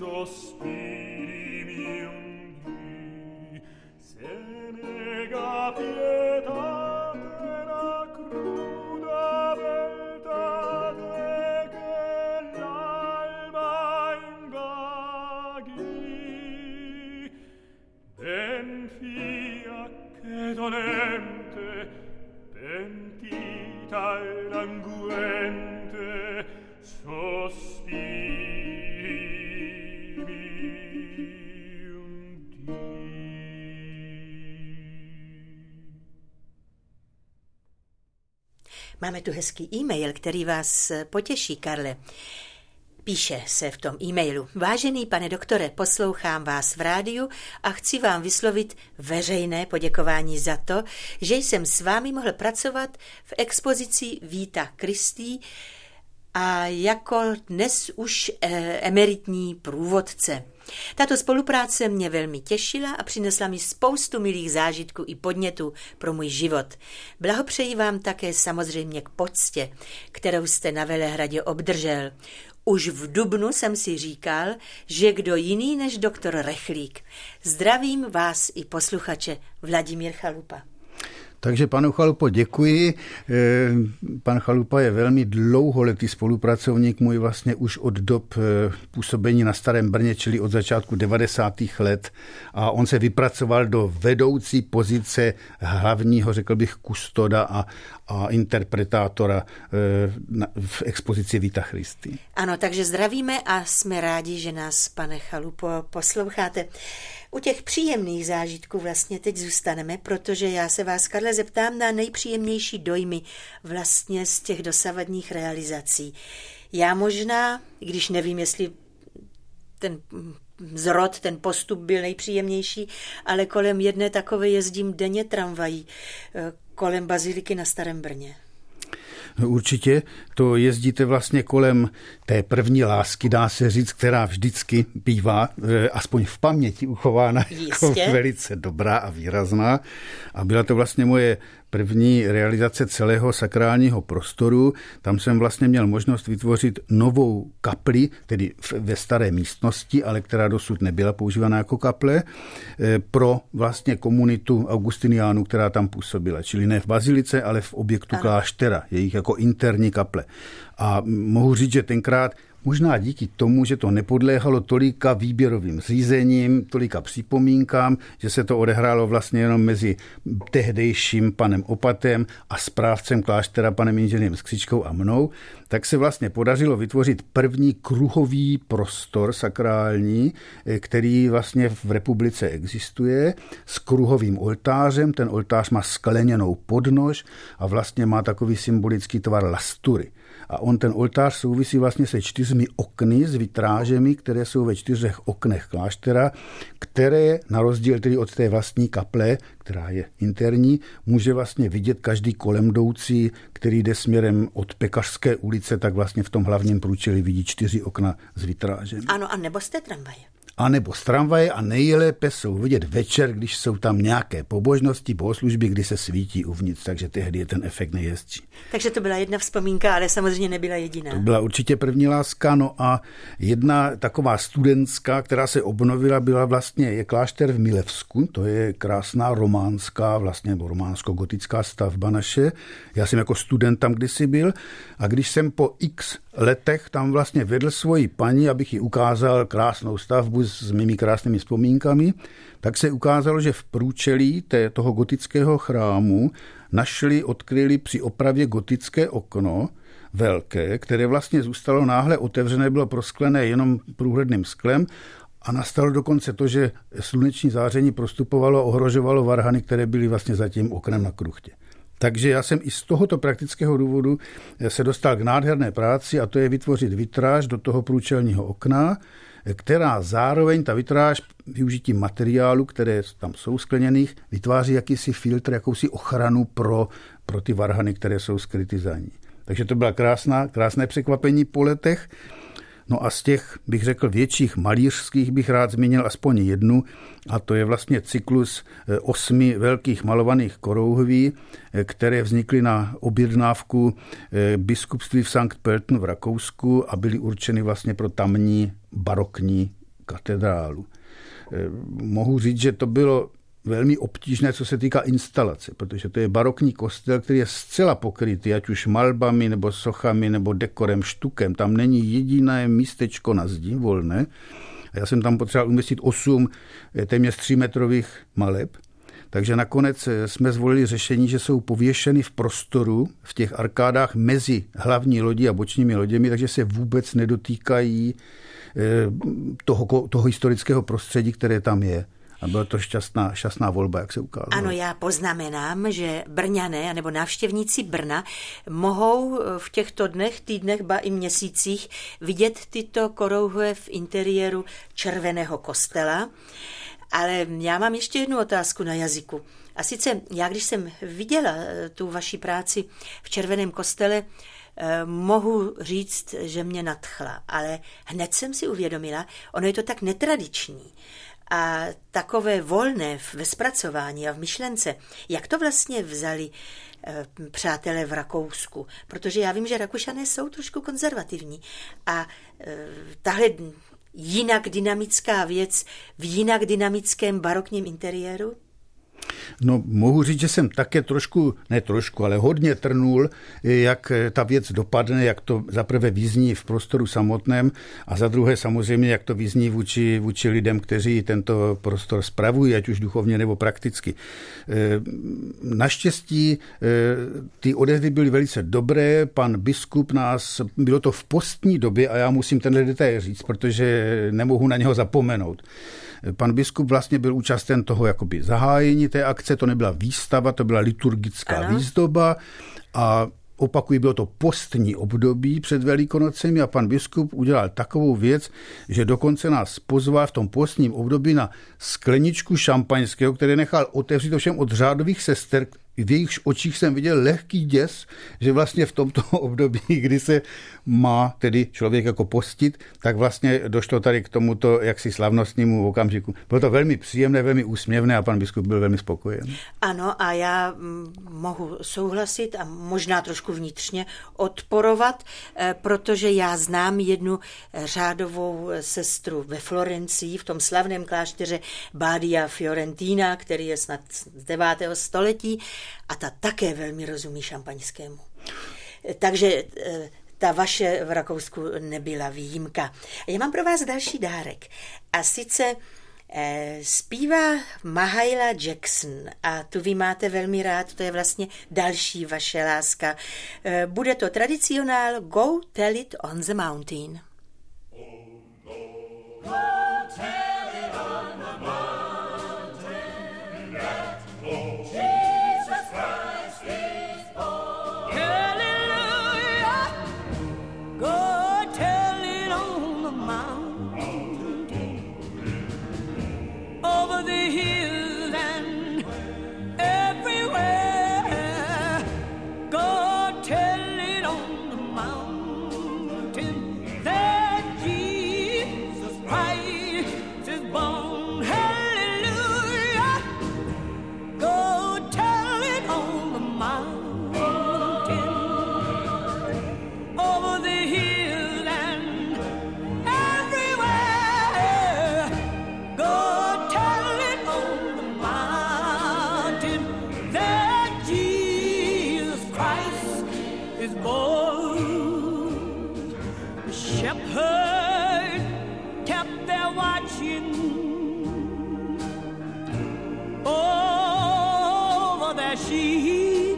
sospiri un dì. Se nega pietate la cruda beltate che l'alba invaghi, ben fia che dolente, pentita e languente, sospiri un dì. Máme tu hezký e-mail, který vás potěší, Karle. Píše se v tom e-mailu: Vážený pane doktore, poslouchám vás v rádiu a chci vám vyslovit veřejné poděkování za to, že jsem s vámi mohl pracovat v expozici Vita Christi a jako dnes už emeritní průvodce. Tato spolupráce mě velmi těšila a přinesla mi spoustu milých zážitků i podnětů pro můj život. Blahopřeji vám také samozřejmě k poctě, kterou jste na Velehradě obdržel. Už v dubnu jsem si říkal, že kdo jiný než doktor Rechlík. Zdravím vás i posluchače. Vladimír Chalupa. Takže panu Chalupo děkuji. Pan Chalupa je velmi dlouholetý spolupracovník můj vlastně už od dob působení na Starém Brně, čili od začátku devadesátých let. A on se vypracoval do vedoucí pozice hlavního, řekl bych, kustoda a, a interpretátora v expozici Vita Christi. Ano, takže zdravíme a jsme rádi, že nás, pane Chalupo, posloucháte. U těch příjemných zážitků vlastně teď zůstaneme, protože já se vás, Karle, zeptám na nejpříjemnější dojmy vlastně z těch dosavadních realizací. Já možná, i když nevím, jestli ten zrod, ten postup byl nejpříjemnější, ale kolem jedné takové jezdím denně tramvají, kolem baziliky na Starém Brně. No určitě, to jezdíte vlastně kolem té první lásky, dá se říct, která vždycky bývá, aspoň v paměti uchována, jako velice dobrá a výrazná. A byla to vlastně moje první realizace celého sakrálního prostoru. Tam jsem vlastně měl možnost vytvořit novou kapli, tedy ve staré místnosti, ale která dosud nebyla používána jako kaple, pro vlastně komunitu augustiniánů, která tam působila. Čili ne v bazilice, ale v objektu ano. kláštera, jejich jako interní kaple. A mohu říct, že tenkrát možná díky tomu, že to nepodléhalo tolika výběrovým řízením, tolika připomínkám, že se to odehrálo vlastně jenom mezi tehdejším panem Opatem a správcem kláštera panem inženýrem Skřičkou a mnou, tak se vlastně podařilo vytvořit první kruhový prostor sakrální, který vlastně v republice existuje, s kruhovým oltářem. Ten oltář má skleněnou podnož a vlastně má takový symbolický tvar lastury. A on, ten oltář, souvisí vlastně se čtyřmi okny s vitrážemi, které jsou ve čtyřech oknech kláštera, které na rozdíl tedy od té vlastní kaple, která je interní, může vlastně vidět každý kolem jdoucí, který jde směrem od Pekařské ulice, tak vlastně v tom hlavním průčelí vidí čtyři okna s vitrážemi. Ano, a nebo z té tramvaje. A nebo z tramvaje a nejlépe jsou vidět večer, když jsou tam nějaké pobožnosti, bohoslužby, kdy se svítí uvnitř, takže tehdy je ten efekt nejhezčí. Takže to byla jedna vzpomínka, ale samozřejmě nebyla jediná. To byla určitě první láska, no a jedna taková studentská, která se obnovila, byla vlastně je klášter v Milevsku, to je krásná románská, vlastně románsko-gotická stavba naše. Já jsem jako student tam kdysi byl a když jsem po x letech tam vlastně vedl svoji paní, abych jí ukázal krásnou stavbu s mými krásnými vzpomínkami, tak se ukázalo, že v průčelí té, toho gotického chrámu našli, odkryli při opravě gotické okno velké, které vlastně zůstalo náhle otevřené, bylo prosklené jenom průhledným sklem A nastalo dokonce to, že sluneční záření prostupovalo a ohrožovalo varhany, které byly vlastně za tím oknem na kruchtě. Takže já jsem i z tohoto praktického důvodu se dostal k nádherné práci a to je vytvořit vitráž do toho průčelního okna, která zároveň, ta vitráž využitím materiálu, které tam jsou skleněných, vytváří jakýsi filtr, jakousi ochranu pro, pro ty varhany, které jsou skryty za ní. Takže to byla krásná, krásné překvapení po letech. No a z těch, bych řekl, větších malířských bych rád zmínil aspoň jednu, a to je vlastně cyklus osmi velkých malovaných korouhví, které vznikly na objednávku biskupství v Sankt Pölten v Rakousku a byly určeny vlastně pro tamní barokní katedrálu. Mohu říct, že to bylo velmi obtížné, co se týká instalace, protože to je barokní kostel, který je zcela pokrytý, ať už malbami, nebo sochami, nebo dekorem, štukem. Tam není jediné místečko na zdi volné. A já jsem tam potřeboval umístit osm téměř třímetrových maleb. Takže nakonec jsme zvolili řešení, že jsou pověšeny v prostoru, v těch arkádách mezi hlavní lodí a bočními loděmi, takže se vůbec nedotýkají toho, toho historického prostředí, které tam je. A byla to šťastná, šťastná volba, jak se ukázalo. Ano, já poznamenám, že Brňané nebo návštěvníci Brna mohou v těchto dnech, týdnech, ba i měsících vidět tyto korouhve v interiéru červeného kostela. Ale já mám ještě jednu otázku na jazyku. A sice já, když jsem viděla tu vaši práci v červeném kostele, mohu říct, že mě nadchla, ale hned jsem si uvědomila, ono je to tak netradiční a takové volné ve zpracování a v myšlence. Jak to vlastně vzali přátelé v Rakousku? Protože já vím, že Rakušané jsou trošku konzervativní a tahle jinak dynamická věc v jinak dynamickém barokním interiéru? No, mohu říct, že jsem také trošku, ne trošku, ale hodně trnul, jak ta věc dopadne, jak to zaprvé vyzní v prostoru samotném a za druhé samozřejmě, jak to vyzní vůči, vůči lidem, kteří tento prostor spravují, ať už duchovně nebo prakticky. Naštěstí ty odezvy byly velice dobré, pan biskup nás, bylo to v postní době a já musím tenhle detail říct, protože nemohu na něho zapomenout. Pan biskup vlastně byl účasten toho jakoby zahájení té akce, to nebyla výstava, to byla liturgická ano. výzdoba a opakuji, bylo to postní období před Velikonocemi a pan biskup udělal takovou věc, že dokonce nás pozval v tom postním období na skleničku šampaňského, které nechal otevřít ovšem od řádových sester. V jejichž očích jsem viděl lehký děs, že vlastně v tomto období, kdy se má tedy člověk jako postit, tak vlastně došlo tady k tomuto jaksi slavnostnímu okamžiku. Bylo to velmi příjemné, velmi úsměvné a pan biskup byl velmi spokojen. Ano, a já mohu souhlasit a možná trošku vnitřně odporovat, protože já znám jednu řádovou sestru ve Florencii, v tom slavném klášteře Badia Fiorentina, který je snad z devátého století, a ta také velmi rozumí šampaňskému. Takže ta vaše v Rakousku nebyla výjimka. Já mám pro vás další dárek. A sice eh, zpívá Mahalia Jackson a tu vy máte velmi rád, to je vlastně další vaše láska. Eh, bude to tradicionál Go Tell It on the Mountain. Go tell it on the mountain that Jesus Christ is born. Hallelujah. Go tell it on the mountain, over the hills and everywhere. Go tell it on the mountain that Jesus Christ is born. Hallelujah. Go tell it on the mountain, over the hill and everywhere. Go tell it on the mountain that Jesus Christ is born. The shepherd kept there watching over their sheep.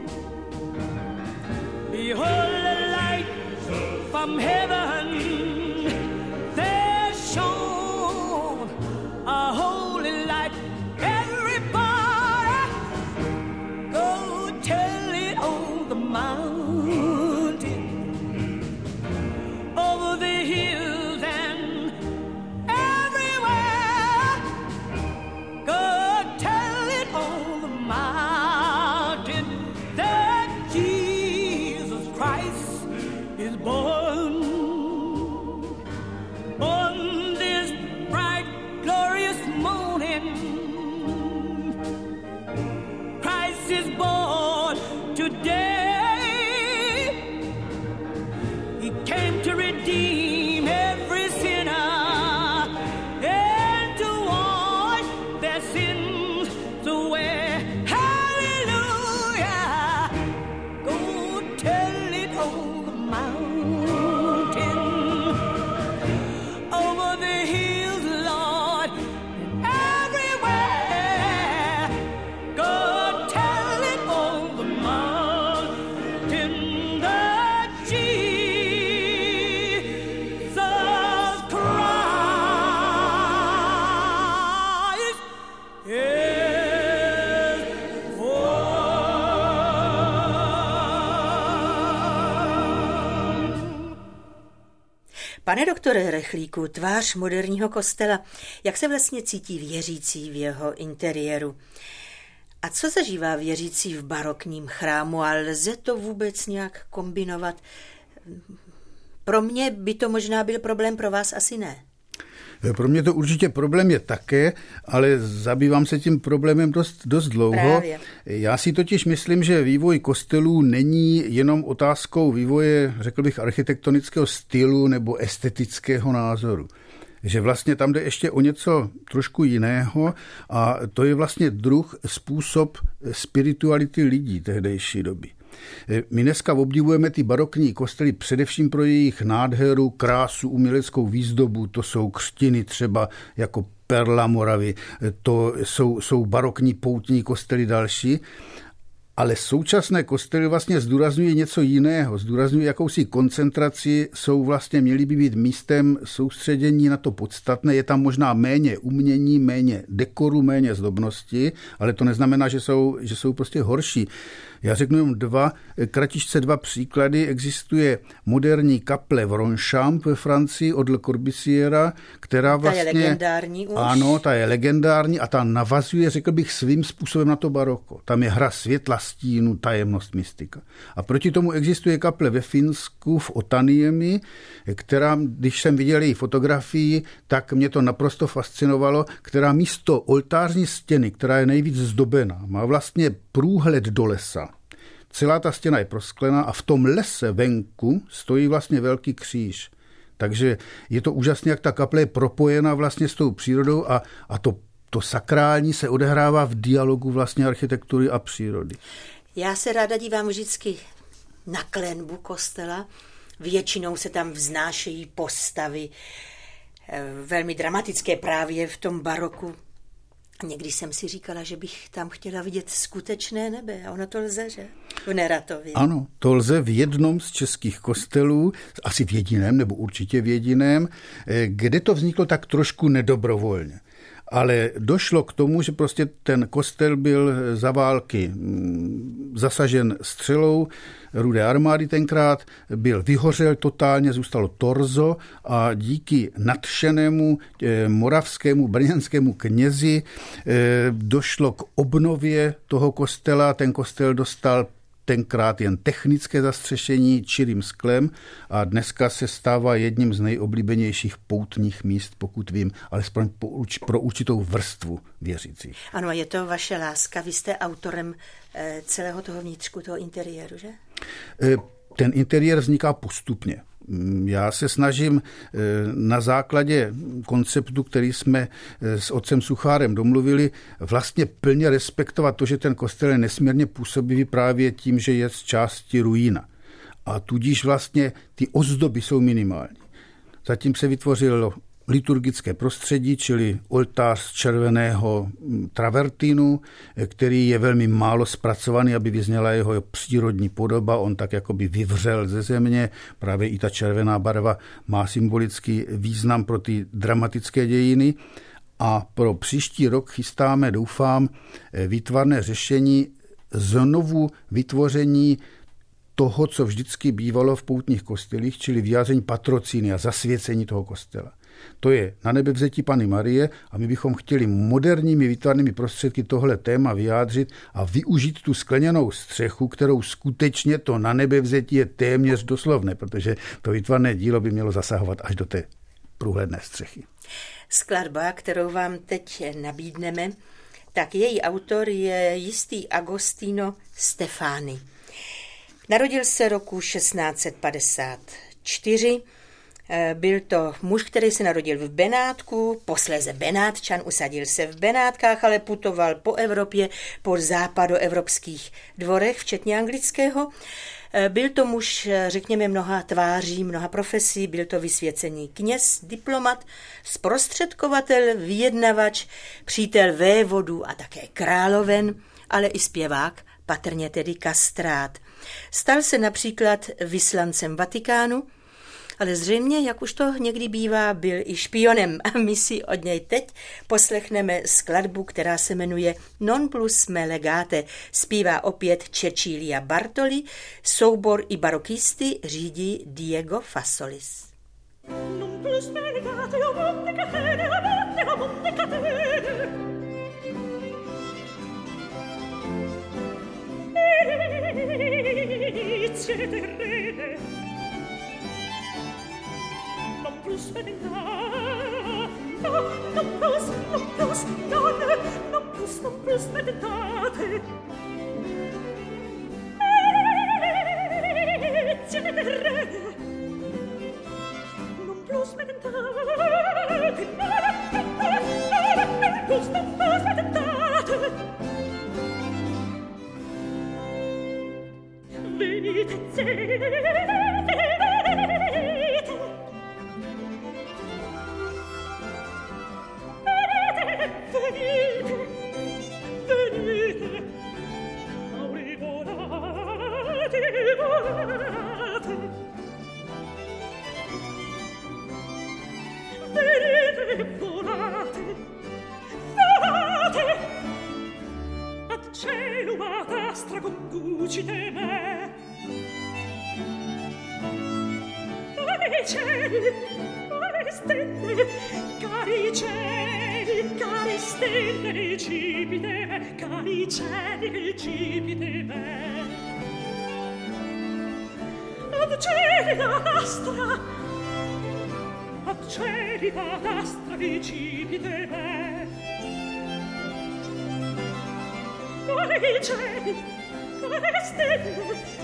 Behold, the light from heaven there shone. mountain, over the hills and everywhere. Go tell it on the mountain that Jesus Christ is born. On this bright, glorious morning, Christ is born today. He came to redeem every sinner and to wash their sins away. Hallelujah! Go tell it on the mountain, over the hills, Lord, and everywhere. Go tell it on the mountain that Jesus Christ is born. Pane doktore Rechlíku, tvář moderního kostela, jak se vlastně cítí věřící v jeho interiéru? A co zažívá věřící v barokním chrámu a lze to vůbec nějak kombinovat? Pro mě by to možná byl problém, pro vás asi ne. Pro mě to určitě problém je také, ale zabývám se tím problémem dost, dost dlouho. Právě. Já si totiž myslím, že vývoj kostelů není jenom otázkou vývoje, řekl bych, architektonického stylu nebo estetického názoru. Že vlastně tam jde ještě o něco trošku jiného a to je vlastně druh, způsob spirituality lidí tehdejší doby. My dneska obdivujeme ty barokní kostely především pro jejich nádheru, krásu, uměleckou výzdobu, to jsou křtiny třeba jako Perla Moravy, to jsou, jsou barokní poutní kostely další. Ale současné kostely vlastně zdůrazňují něco jiného, zdůrazňují jakousi koncentraci, jsou vlastně, měly by být místem soustředění na to podstatné, je tam možná méně umění, méně dekoru, méně zdobnosti, ale to neznamená, že jsou, že jsou prostě horší. Já řeknu jen dva, kratičce dva příklady. Existuje moderní kaple v Ronchamp ve Francii od Le Corbusiera, která vlastně... Ta je legendární už. Ano, ta je legendární a ta navazuje, řekl bych, svým způsobem na to baroko. Tam je hra světla, stínu, tajemnost, mystika. A proti tomu existuje kaple ve Finsku v Otaniemi, která, když jsem viděl její fotografii, tak mě to naprosto fascinovalo, která místo oltářní stěny, která je nejvíc zdobená, má vlastně průhled do lesa. Celá ta stěna je prosklená a v tom lese venku stojí vlastně velký kříž. Takže je to úžasné, jak ta kaple je propojena vlastně s tou přírodou a, a to, to sakrální se odehrává v dialogu vlastně architektury a přírody. Já se ráda dívám vždycky na klenbu kostela. Většinou se tam vznášejí postavy velmi dramatické právě v tom baroku. Někdy jsem si říkala, že bych tam chtěla vidět skutečné nebe a ono to lze, že? V Neratově. Ano, to lze v jednom z českých kostelů, asi v jediném, nebo určitě v jediném, kde to vzniklo tak trošku nedobrovolně. Ale došlo k tomu, že prostě ten kostel byl za války zasažen střelou Rudé armády tenkrát, byl vyhořel totálně, zůstalo torzo a díky nadšenému moravskému brněnskému knězi došlo k obnově toho kostela. Ten kostel dostal tenkrát jen technické zastřešení čirým sklem a dneska se stává jedním z nejoblíbenějších poutních míst, pokud vím, alespoň pro určitou vrstvu věřících. Ano, je to vaše láska. Vy jste autorem celého toho vnitřku, toho interiéru, že? Ten interiér vzniká postupně. Já se snažím na základě konceptu, který jsme s otcem Suchárem domluvili, vlastně plně respektovat to, že ten kostel je nesmírně působivý právě tím, že je z části ruína. A tudíž vlastně ty ozdoby jsou minimální. Zatím se vytvořilo liturgické prostředí, čili oltář z červeného travertinu, který je velmi málo zpracovaný, aby vyzněla jeho přírodní podoba. On tak jakoby vyvřel ze země. Právě i ta červená barva má symbolický význam pro ty dramatické dějiny. A pro příští rok chystáme, doufám, výtvarné řešení znovu vytvoření toho, co vždycky bývalo v poutních kostelích, čili vyjádření patrocíny a zasvěcení toho kostela. To je na nebevzetí Panny Marie a my bychom chtěli moderními výtvarnými prostředky tohle téma vyjádřit a využít tu skleněnou střechu, kterou skutečně to na nebevzetí je téměř doslovné, protože to výtvarné dílo by mělo zasahovat až do té průhledné střechy. Skladba, kterou vám teď nabídneme, tak její autor je jistý Agostino Stefani. Narodil se roku šestnáct set padesát čtyři. Byl to muž, který se narodil v Benátku, posléze Benátčan, usadil se v Benátkách, ale putoval po Evropě, po západoevropských dvorech, včetně anglického. Byl to muž, řekněme, mnoha tváří, mnoha profesí, byl to vysvěcený kněz, diplomat, zprostředkovatel, vyjednavač, přítel vévodů a také královen, ale i zpěvák, patrně tedy kastrát. Stal se například vyslancem Vatikánu, ale zřejmě, jak už to někdy bývá, byl i špionem a my si od něj teď poslechneme skladbu, která se jmenuje Non plus me legate. Zpívá opět Cecilia Bartoli, soubor i barokisty řídí Diego Fasolis. Non plus me legate, o monte catene, o monte, o monte catene. Siete rete. Non plus me tentate, no, non plus, non plus, non, non plus, non plus me tentate. Siete rete. Non plus me tentate, no, non plus, non plus me tentate. Venite, venite. Venite, venite, auri volate, volate. Venite, volate, volate. Ad celum ad astra conducite me. Cari cieli, cari stelle, cari cieli, cari stelle, recipite me, cari cieli, recipite me. Ad cieli ad astra, ad cieli ad astra, recipite me. Cari cieli, cari stelle,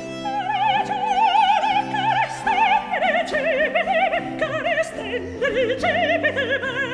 cari cieli, cari stelle, recipite me, cari stelle, recipite me.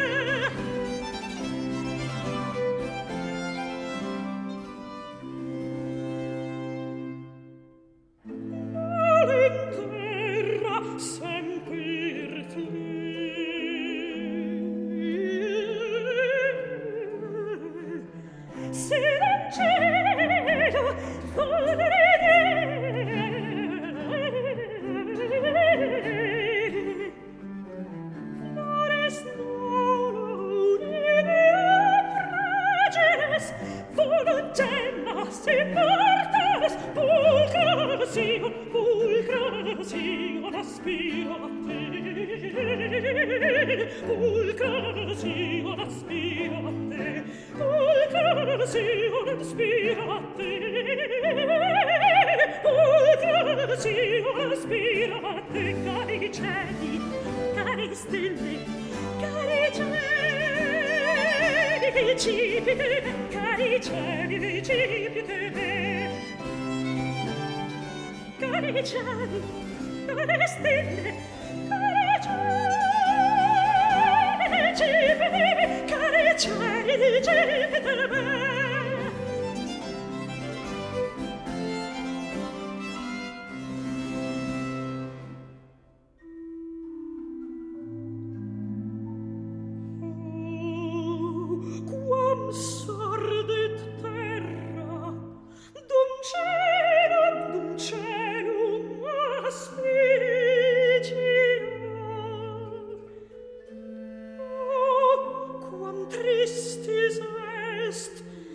Tristis est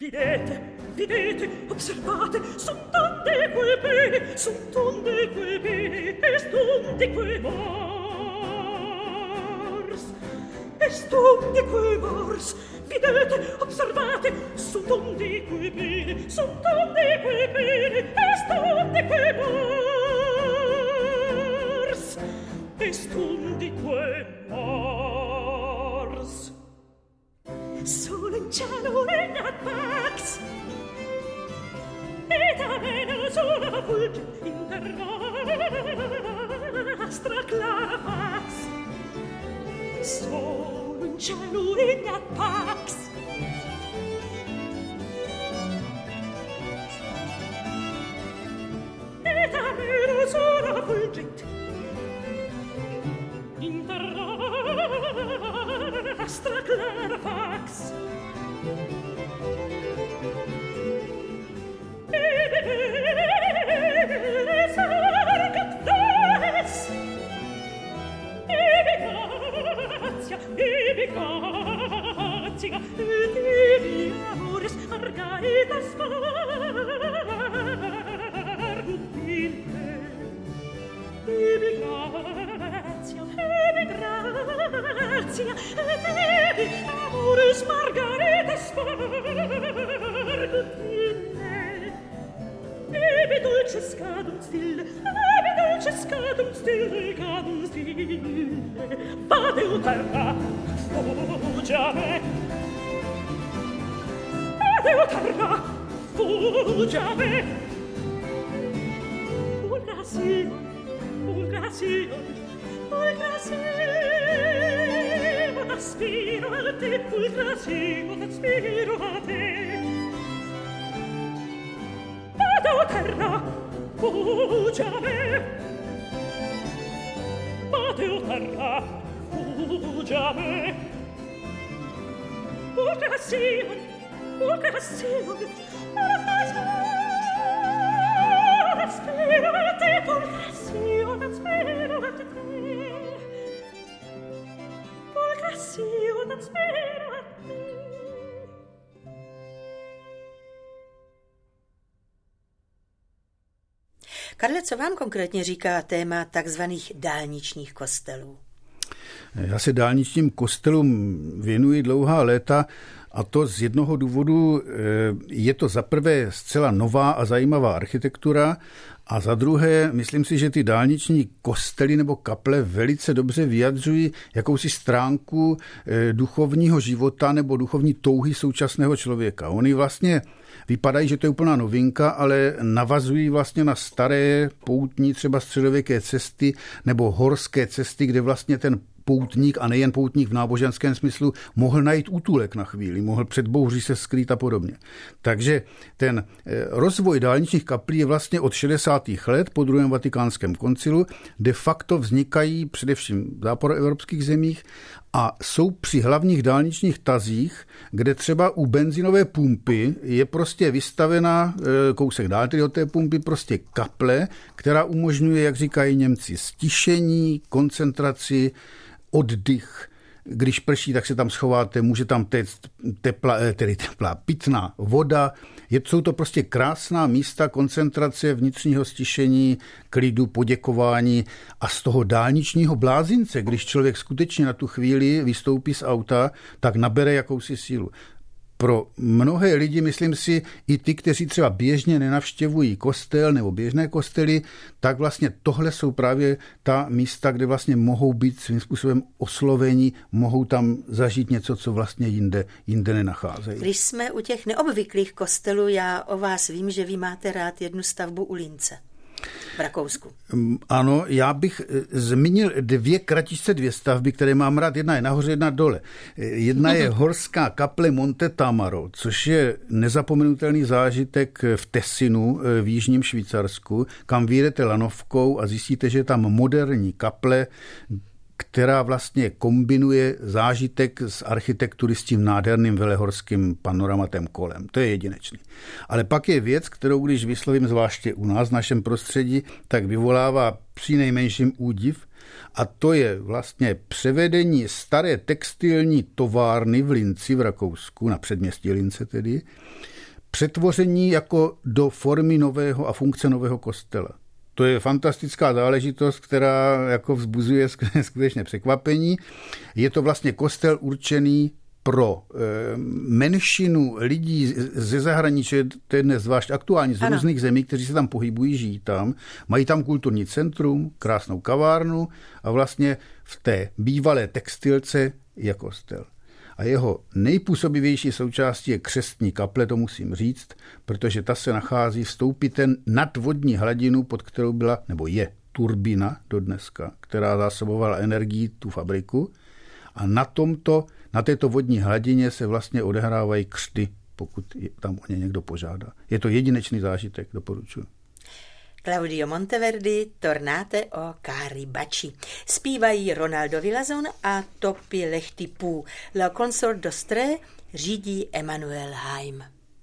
Videte, videte, observate, sunt tonde quei bene, sunt tonde quei bene, est tonde quei mors, est tonde quei mors. Videte, observate, sunt tonde quei bene, sunt tonde quei bene, est tonde quei mors, est tonde quei mors. Solo in cielo regnat pax, et amena sola fulge in terrastra clara pax. Solo in cielo regnat pax, et amena sola fulge in terrastra clara pax. Amores Margareta spargutine, ebe dolce scadunt stille, ebe dolce scadunt stille, cadunt stille. Vade o terra, fuggia me, vade o terra, fuggia me. Pulgracion, pulgracion, pulgracion, aspiro a te, pulgracion, aspiro a te. Vade o terra, fuggia me, vade o terra, fuggia me. Pulgracion, pulgracion, pulgracion, aspiro a te, pulgracion, aspiro a te. Pulgracion, aspiro a te. Karle, co vám konkrétně říká téma takzvaných dálničních kostelů? Já se dálničním kostelům věnuji dlouhá léta, a to z jednoho důvodu. Je to za prvé zcela nová a zajímavá architektura a za druhé, myslím si, že ty dálniční kostely nebo kaple velice dobře vyjadřují jakousi stránku duchovního života nebo duchovní touhy současného člověka. Oni vlastně vypadají, že to je úplná novinka, ale navazují vlastně na staré poutní, třeba středověké cesty nebo horské cesty, kde vlastně ten poutník, a nejen poutník v náboženském smyslu, mohl najít útulek na chvíli, mohl před bouří se skrýt a podobně. Takže ten rozvoj dálničních kaplí je vlastně od šedesátých let po druhém vatikánském koncilu, de facto vznikají především v západoevropských zemích a jsou při hlavních dálničních tazích, kde třeba u benzinové pumpy je prostě vystavena kousek dál od té pumpy prostě kaple, která umožňuje, jak říkají Němci, stišení, koncentraci, oddych. Když prší, tak se tam schováte, může tam téct teplá, tedy teplá pitná voda. Je, jsou to prostě krásná místa koncentrace, vnitřního stišení, klidu, poděkování a z toho dálničního blázince, když člověk skutečně na tu chvíli vystoupí z auta, tak nabere jakousi sílu. Pro mnohé lidi, myslím si, i ty, kteří třeba běžně nenavštěvují kostel nebo běžné kostely, tak vlastně tohle jsou právě ta místa, kde vlastně mohou být svým způsobem osloveni, mohou tam zažít něco, co vlastně jinde, jinde nenacházejí. Když jsme u těch neobvyklých kostelů, já o vás vím, že vy máte rád jednu stavbu u Lince v Rakousku. Ano, já bych zmínil dvě kratičce dvě stavby, které mám rád. Jedna je nahoře, jedna dole. Jedna je horská kaple Monte Tamaro, což je nezapomenutelný zážitek v Tessinu v jižním Švýcarsku, kam vyjedete lanovkou a zjistíte, že je tam moderní kaple, která vlastně kombinuje zážitek z architektury s tím nádherným velehorským panoramatem kolem. To je jedinečný. Ale pak je věc, kterou když vyslovím zvláště u nás v našem prostředí, tak vyvolává přinejmenším údiv, a to je vlastně převedení staré textilní továrny v Linci v Rakousku, na předměstí Lince tedy, přetvoření jako do formy nového a funkce nového kostela. To je fantastická záležitost, která jako vzbuzuje skutečně překvapení. Je to vlastně kostel určený pro e, menšinu lidí ze zahraničí, to je dnes zvlášť aktuální, z ano. různých zemí, kteří se tam pohybují, žijí tam, mají tam kulturní centrum, krásnou kavárnu a vlastně v té bývalé textilce je kostel. A jeho nejpůsobivější součástí je křestní kaple, to musím říct, protože ta se nachází vstoupíte nad vodní hladinu, pod kterou byla, nebo je, turbína do dneska, která zásobovala energii tu fabriku. A na tomto, na této vodní hladině se vlastně odehrávají křty, pokud tam o ně někdo požádá. Je to jedinečný zážitek, doporučuji. Claudio Monteverdi, Tornate o cari baci. Zpívají Ronaldo Villazon a Topi Lechtipů. La Consort d'Ostré řídí Emanuel Haim.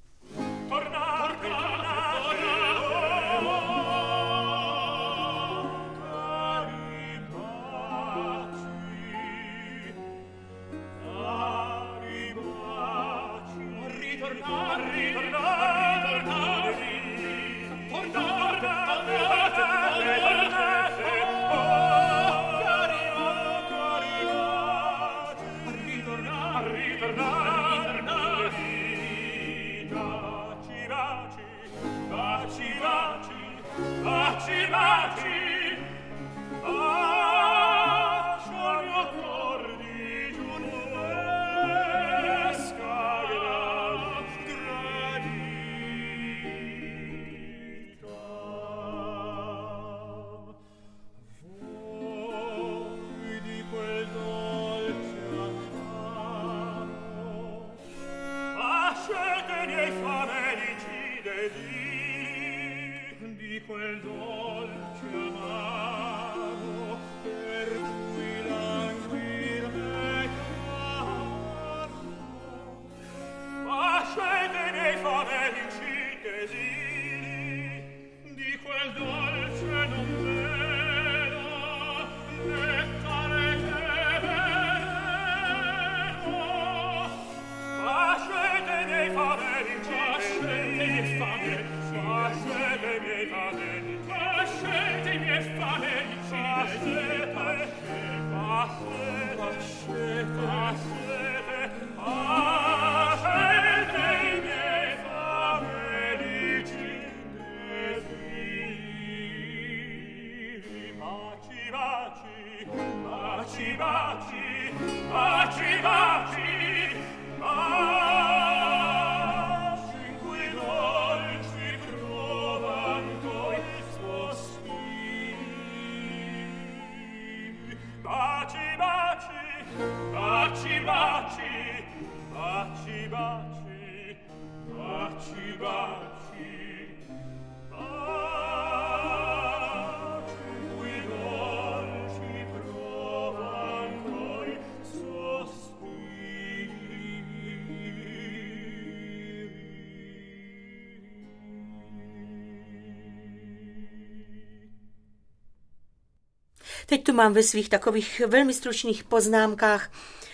Teď tu mám ve svých takových velmi stručných poznámkách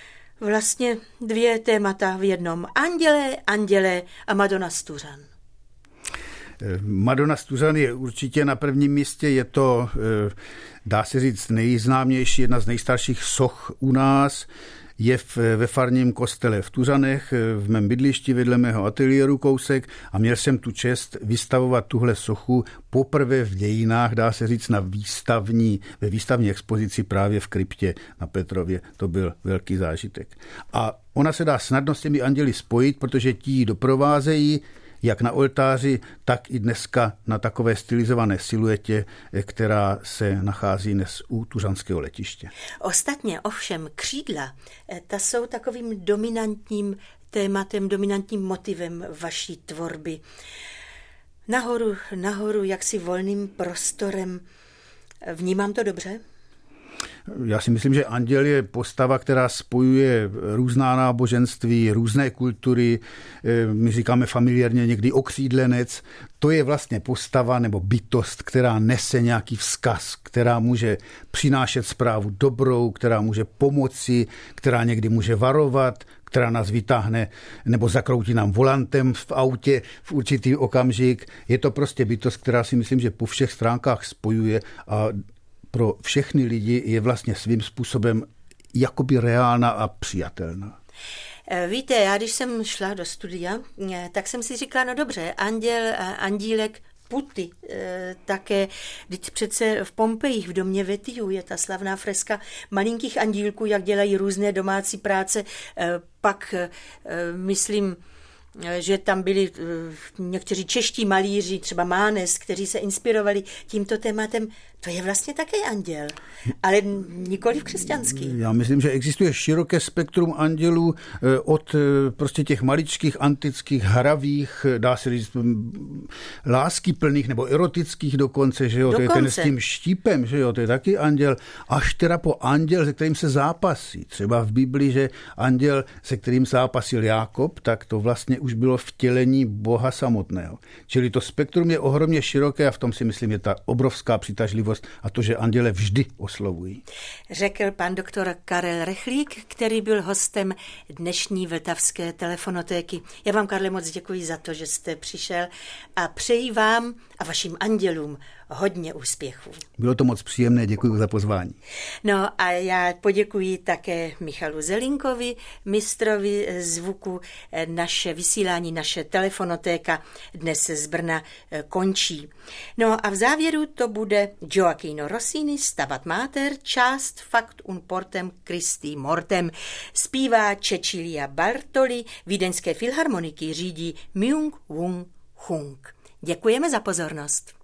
vlastně dvě témata v jednom. Andělé, andělé a Madonna z Tuřan. Madonna z Tuřan je určitě na prvním místě, je to, dá se říct, nejznámější, jedna z nejstarších soch u nás. Je v, ve farním kostele v Tuřanech, v mém bydlišti vedle mého ateliéru kousek a měl jsem tu čest vystavovat tuhle sochu poprvé v dějinách, dá se říct, na výstavní, ve výstavní expozici právě v kryptě na Petrově. To byl velký zážitek. A ona se dá snadno s těmi anděli spojit, protože ti ji doprovázejí jak na oltáři, tak i dneska na takové stylizované siluetě, která se nachází dnes u tuřanského letiště. Ostatně ovšem křídla, ta jsou takovým dominantním tématem, dominantním motivem vaší tvorby. Nahoru, nahoru, jaksi volným prostorem. Vnímám to dobře? Já si myslím, že anděl je postava, která spojuje různá náboženství, různé kultury, my říkáme familiárně někdy okřídlenec. To je vlastně postava nebo bytost, která nese nějaký vzkaz, která může přinášet zprávu dobrou, která může pomoci, která někdy může varovat, která nás vytáhne nebo zakroutí nám volantem v autě v určitý okamžik. Je to prostě bytost, která si myslím, že po všech stránkách spojuje a pro všechny lidi je vlastně svým způsobem jakoby reálná a přijatelná. Víte, já když jsem šla do studia, tak jsem si říkala, no dobře, anděl, andílek, puty e, také, teď přece v Pompejích v domě Vetiu je ta slavná freska malinkých andílků, jak dělají různé domácí práce, e, pak e, myslím, že tam byli někteří čeští malíři, třeba Mánes, kteří se inspirovali tímto tématem. To je vlastně také anděl, ale nikoliv křesťanský. Já myslím, že existuje široké spektrum andělů od prostě těch maličkých, antických, hravých, dá se říct, láskyplných nebo erotických dokonce, že jo, dokonce. To je ten s tím štípem, že jo, to je taky anděl, až teda po anděl, se kterým se zápasí. Třeba v Biblii, že anděl, se kterým zápasil Jákob, tak to vlastně už bylo vtělení Boha samotného. Čili to spektrum je ohromně široké a v tom si myslím, je ta obrovská přitažlivost a to, že anděle vždy oslovují. Řekl pan doktor Karel Rechlík, který byl hostem dnešní vltavské telefonotéky. Já vám, Karle, moc děkuji za to, že jste přišel a přeji vám a vašim andělům hodně úspěchů. Bylo to moc příjemné, děkuji za pozvání. No a já poděkuji také Michalu Zelinkovi, mistrovi zvuku. Naše vysílání, naše telefonotéka dnes z Brna končí. No a v závěru to bude Gioacchino Rossini, Stabat Mater, část Fact un portem Christi mortem. Zpívá Cecilia Bartoli, Vídeňské filharmoniky řídí Myung Wung Hung. Děkujeme za pozornost.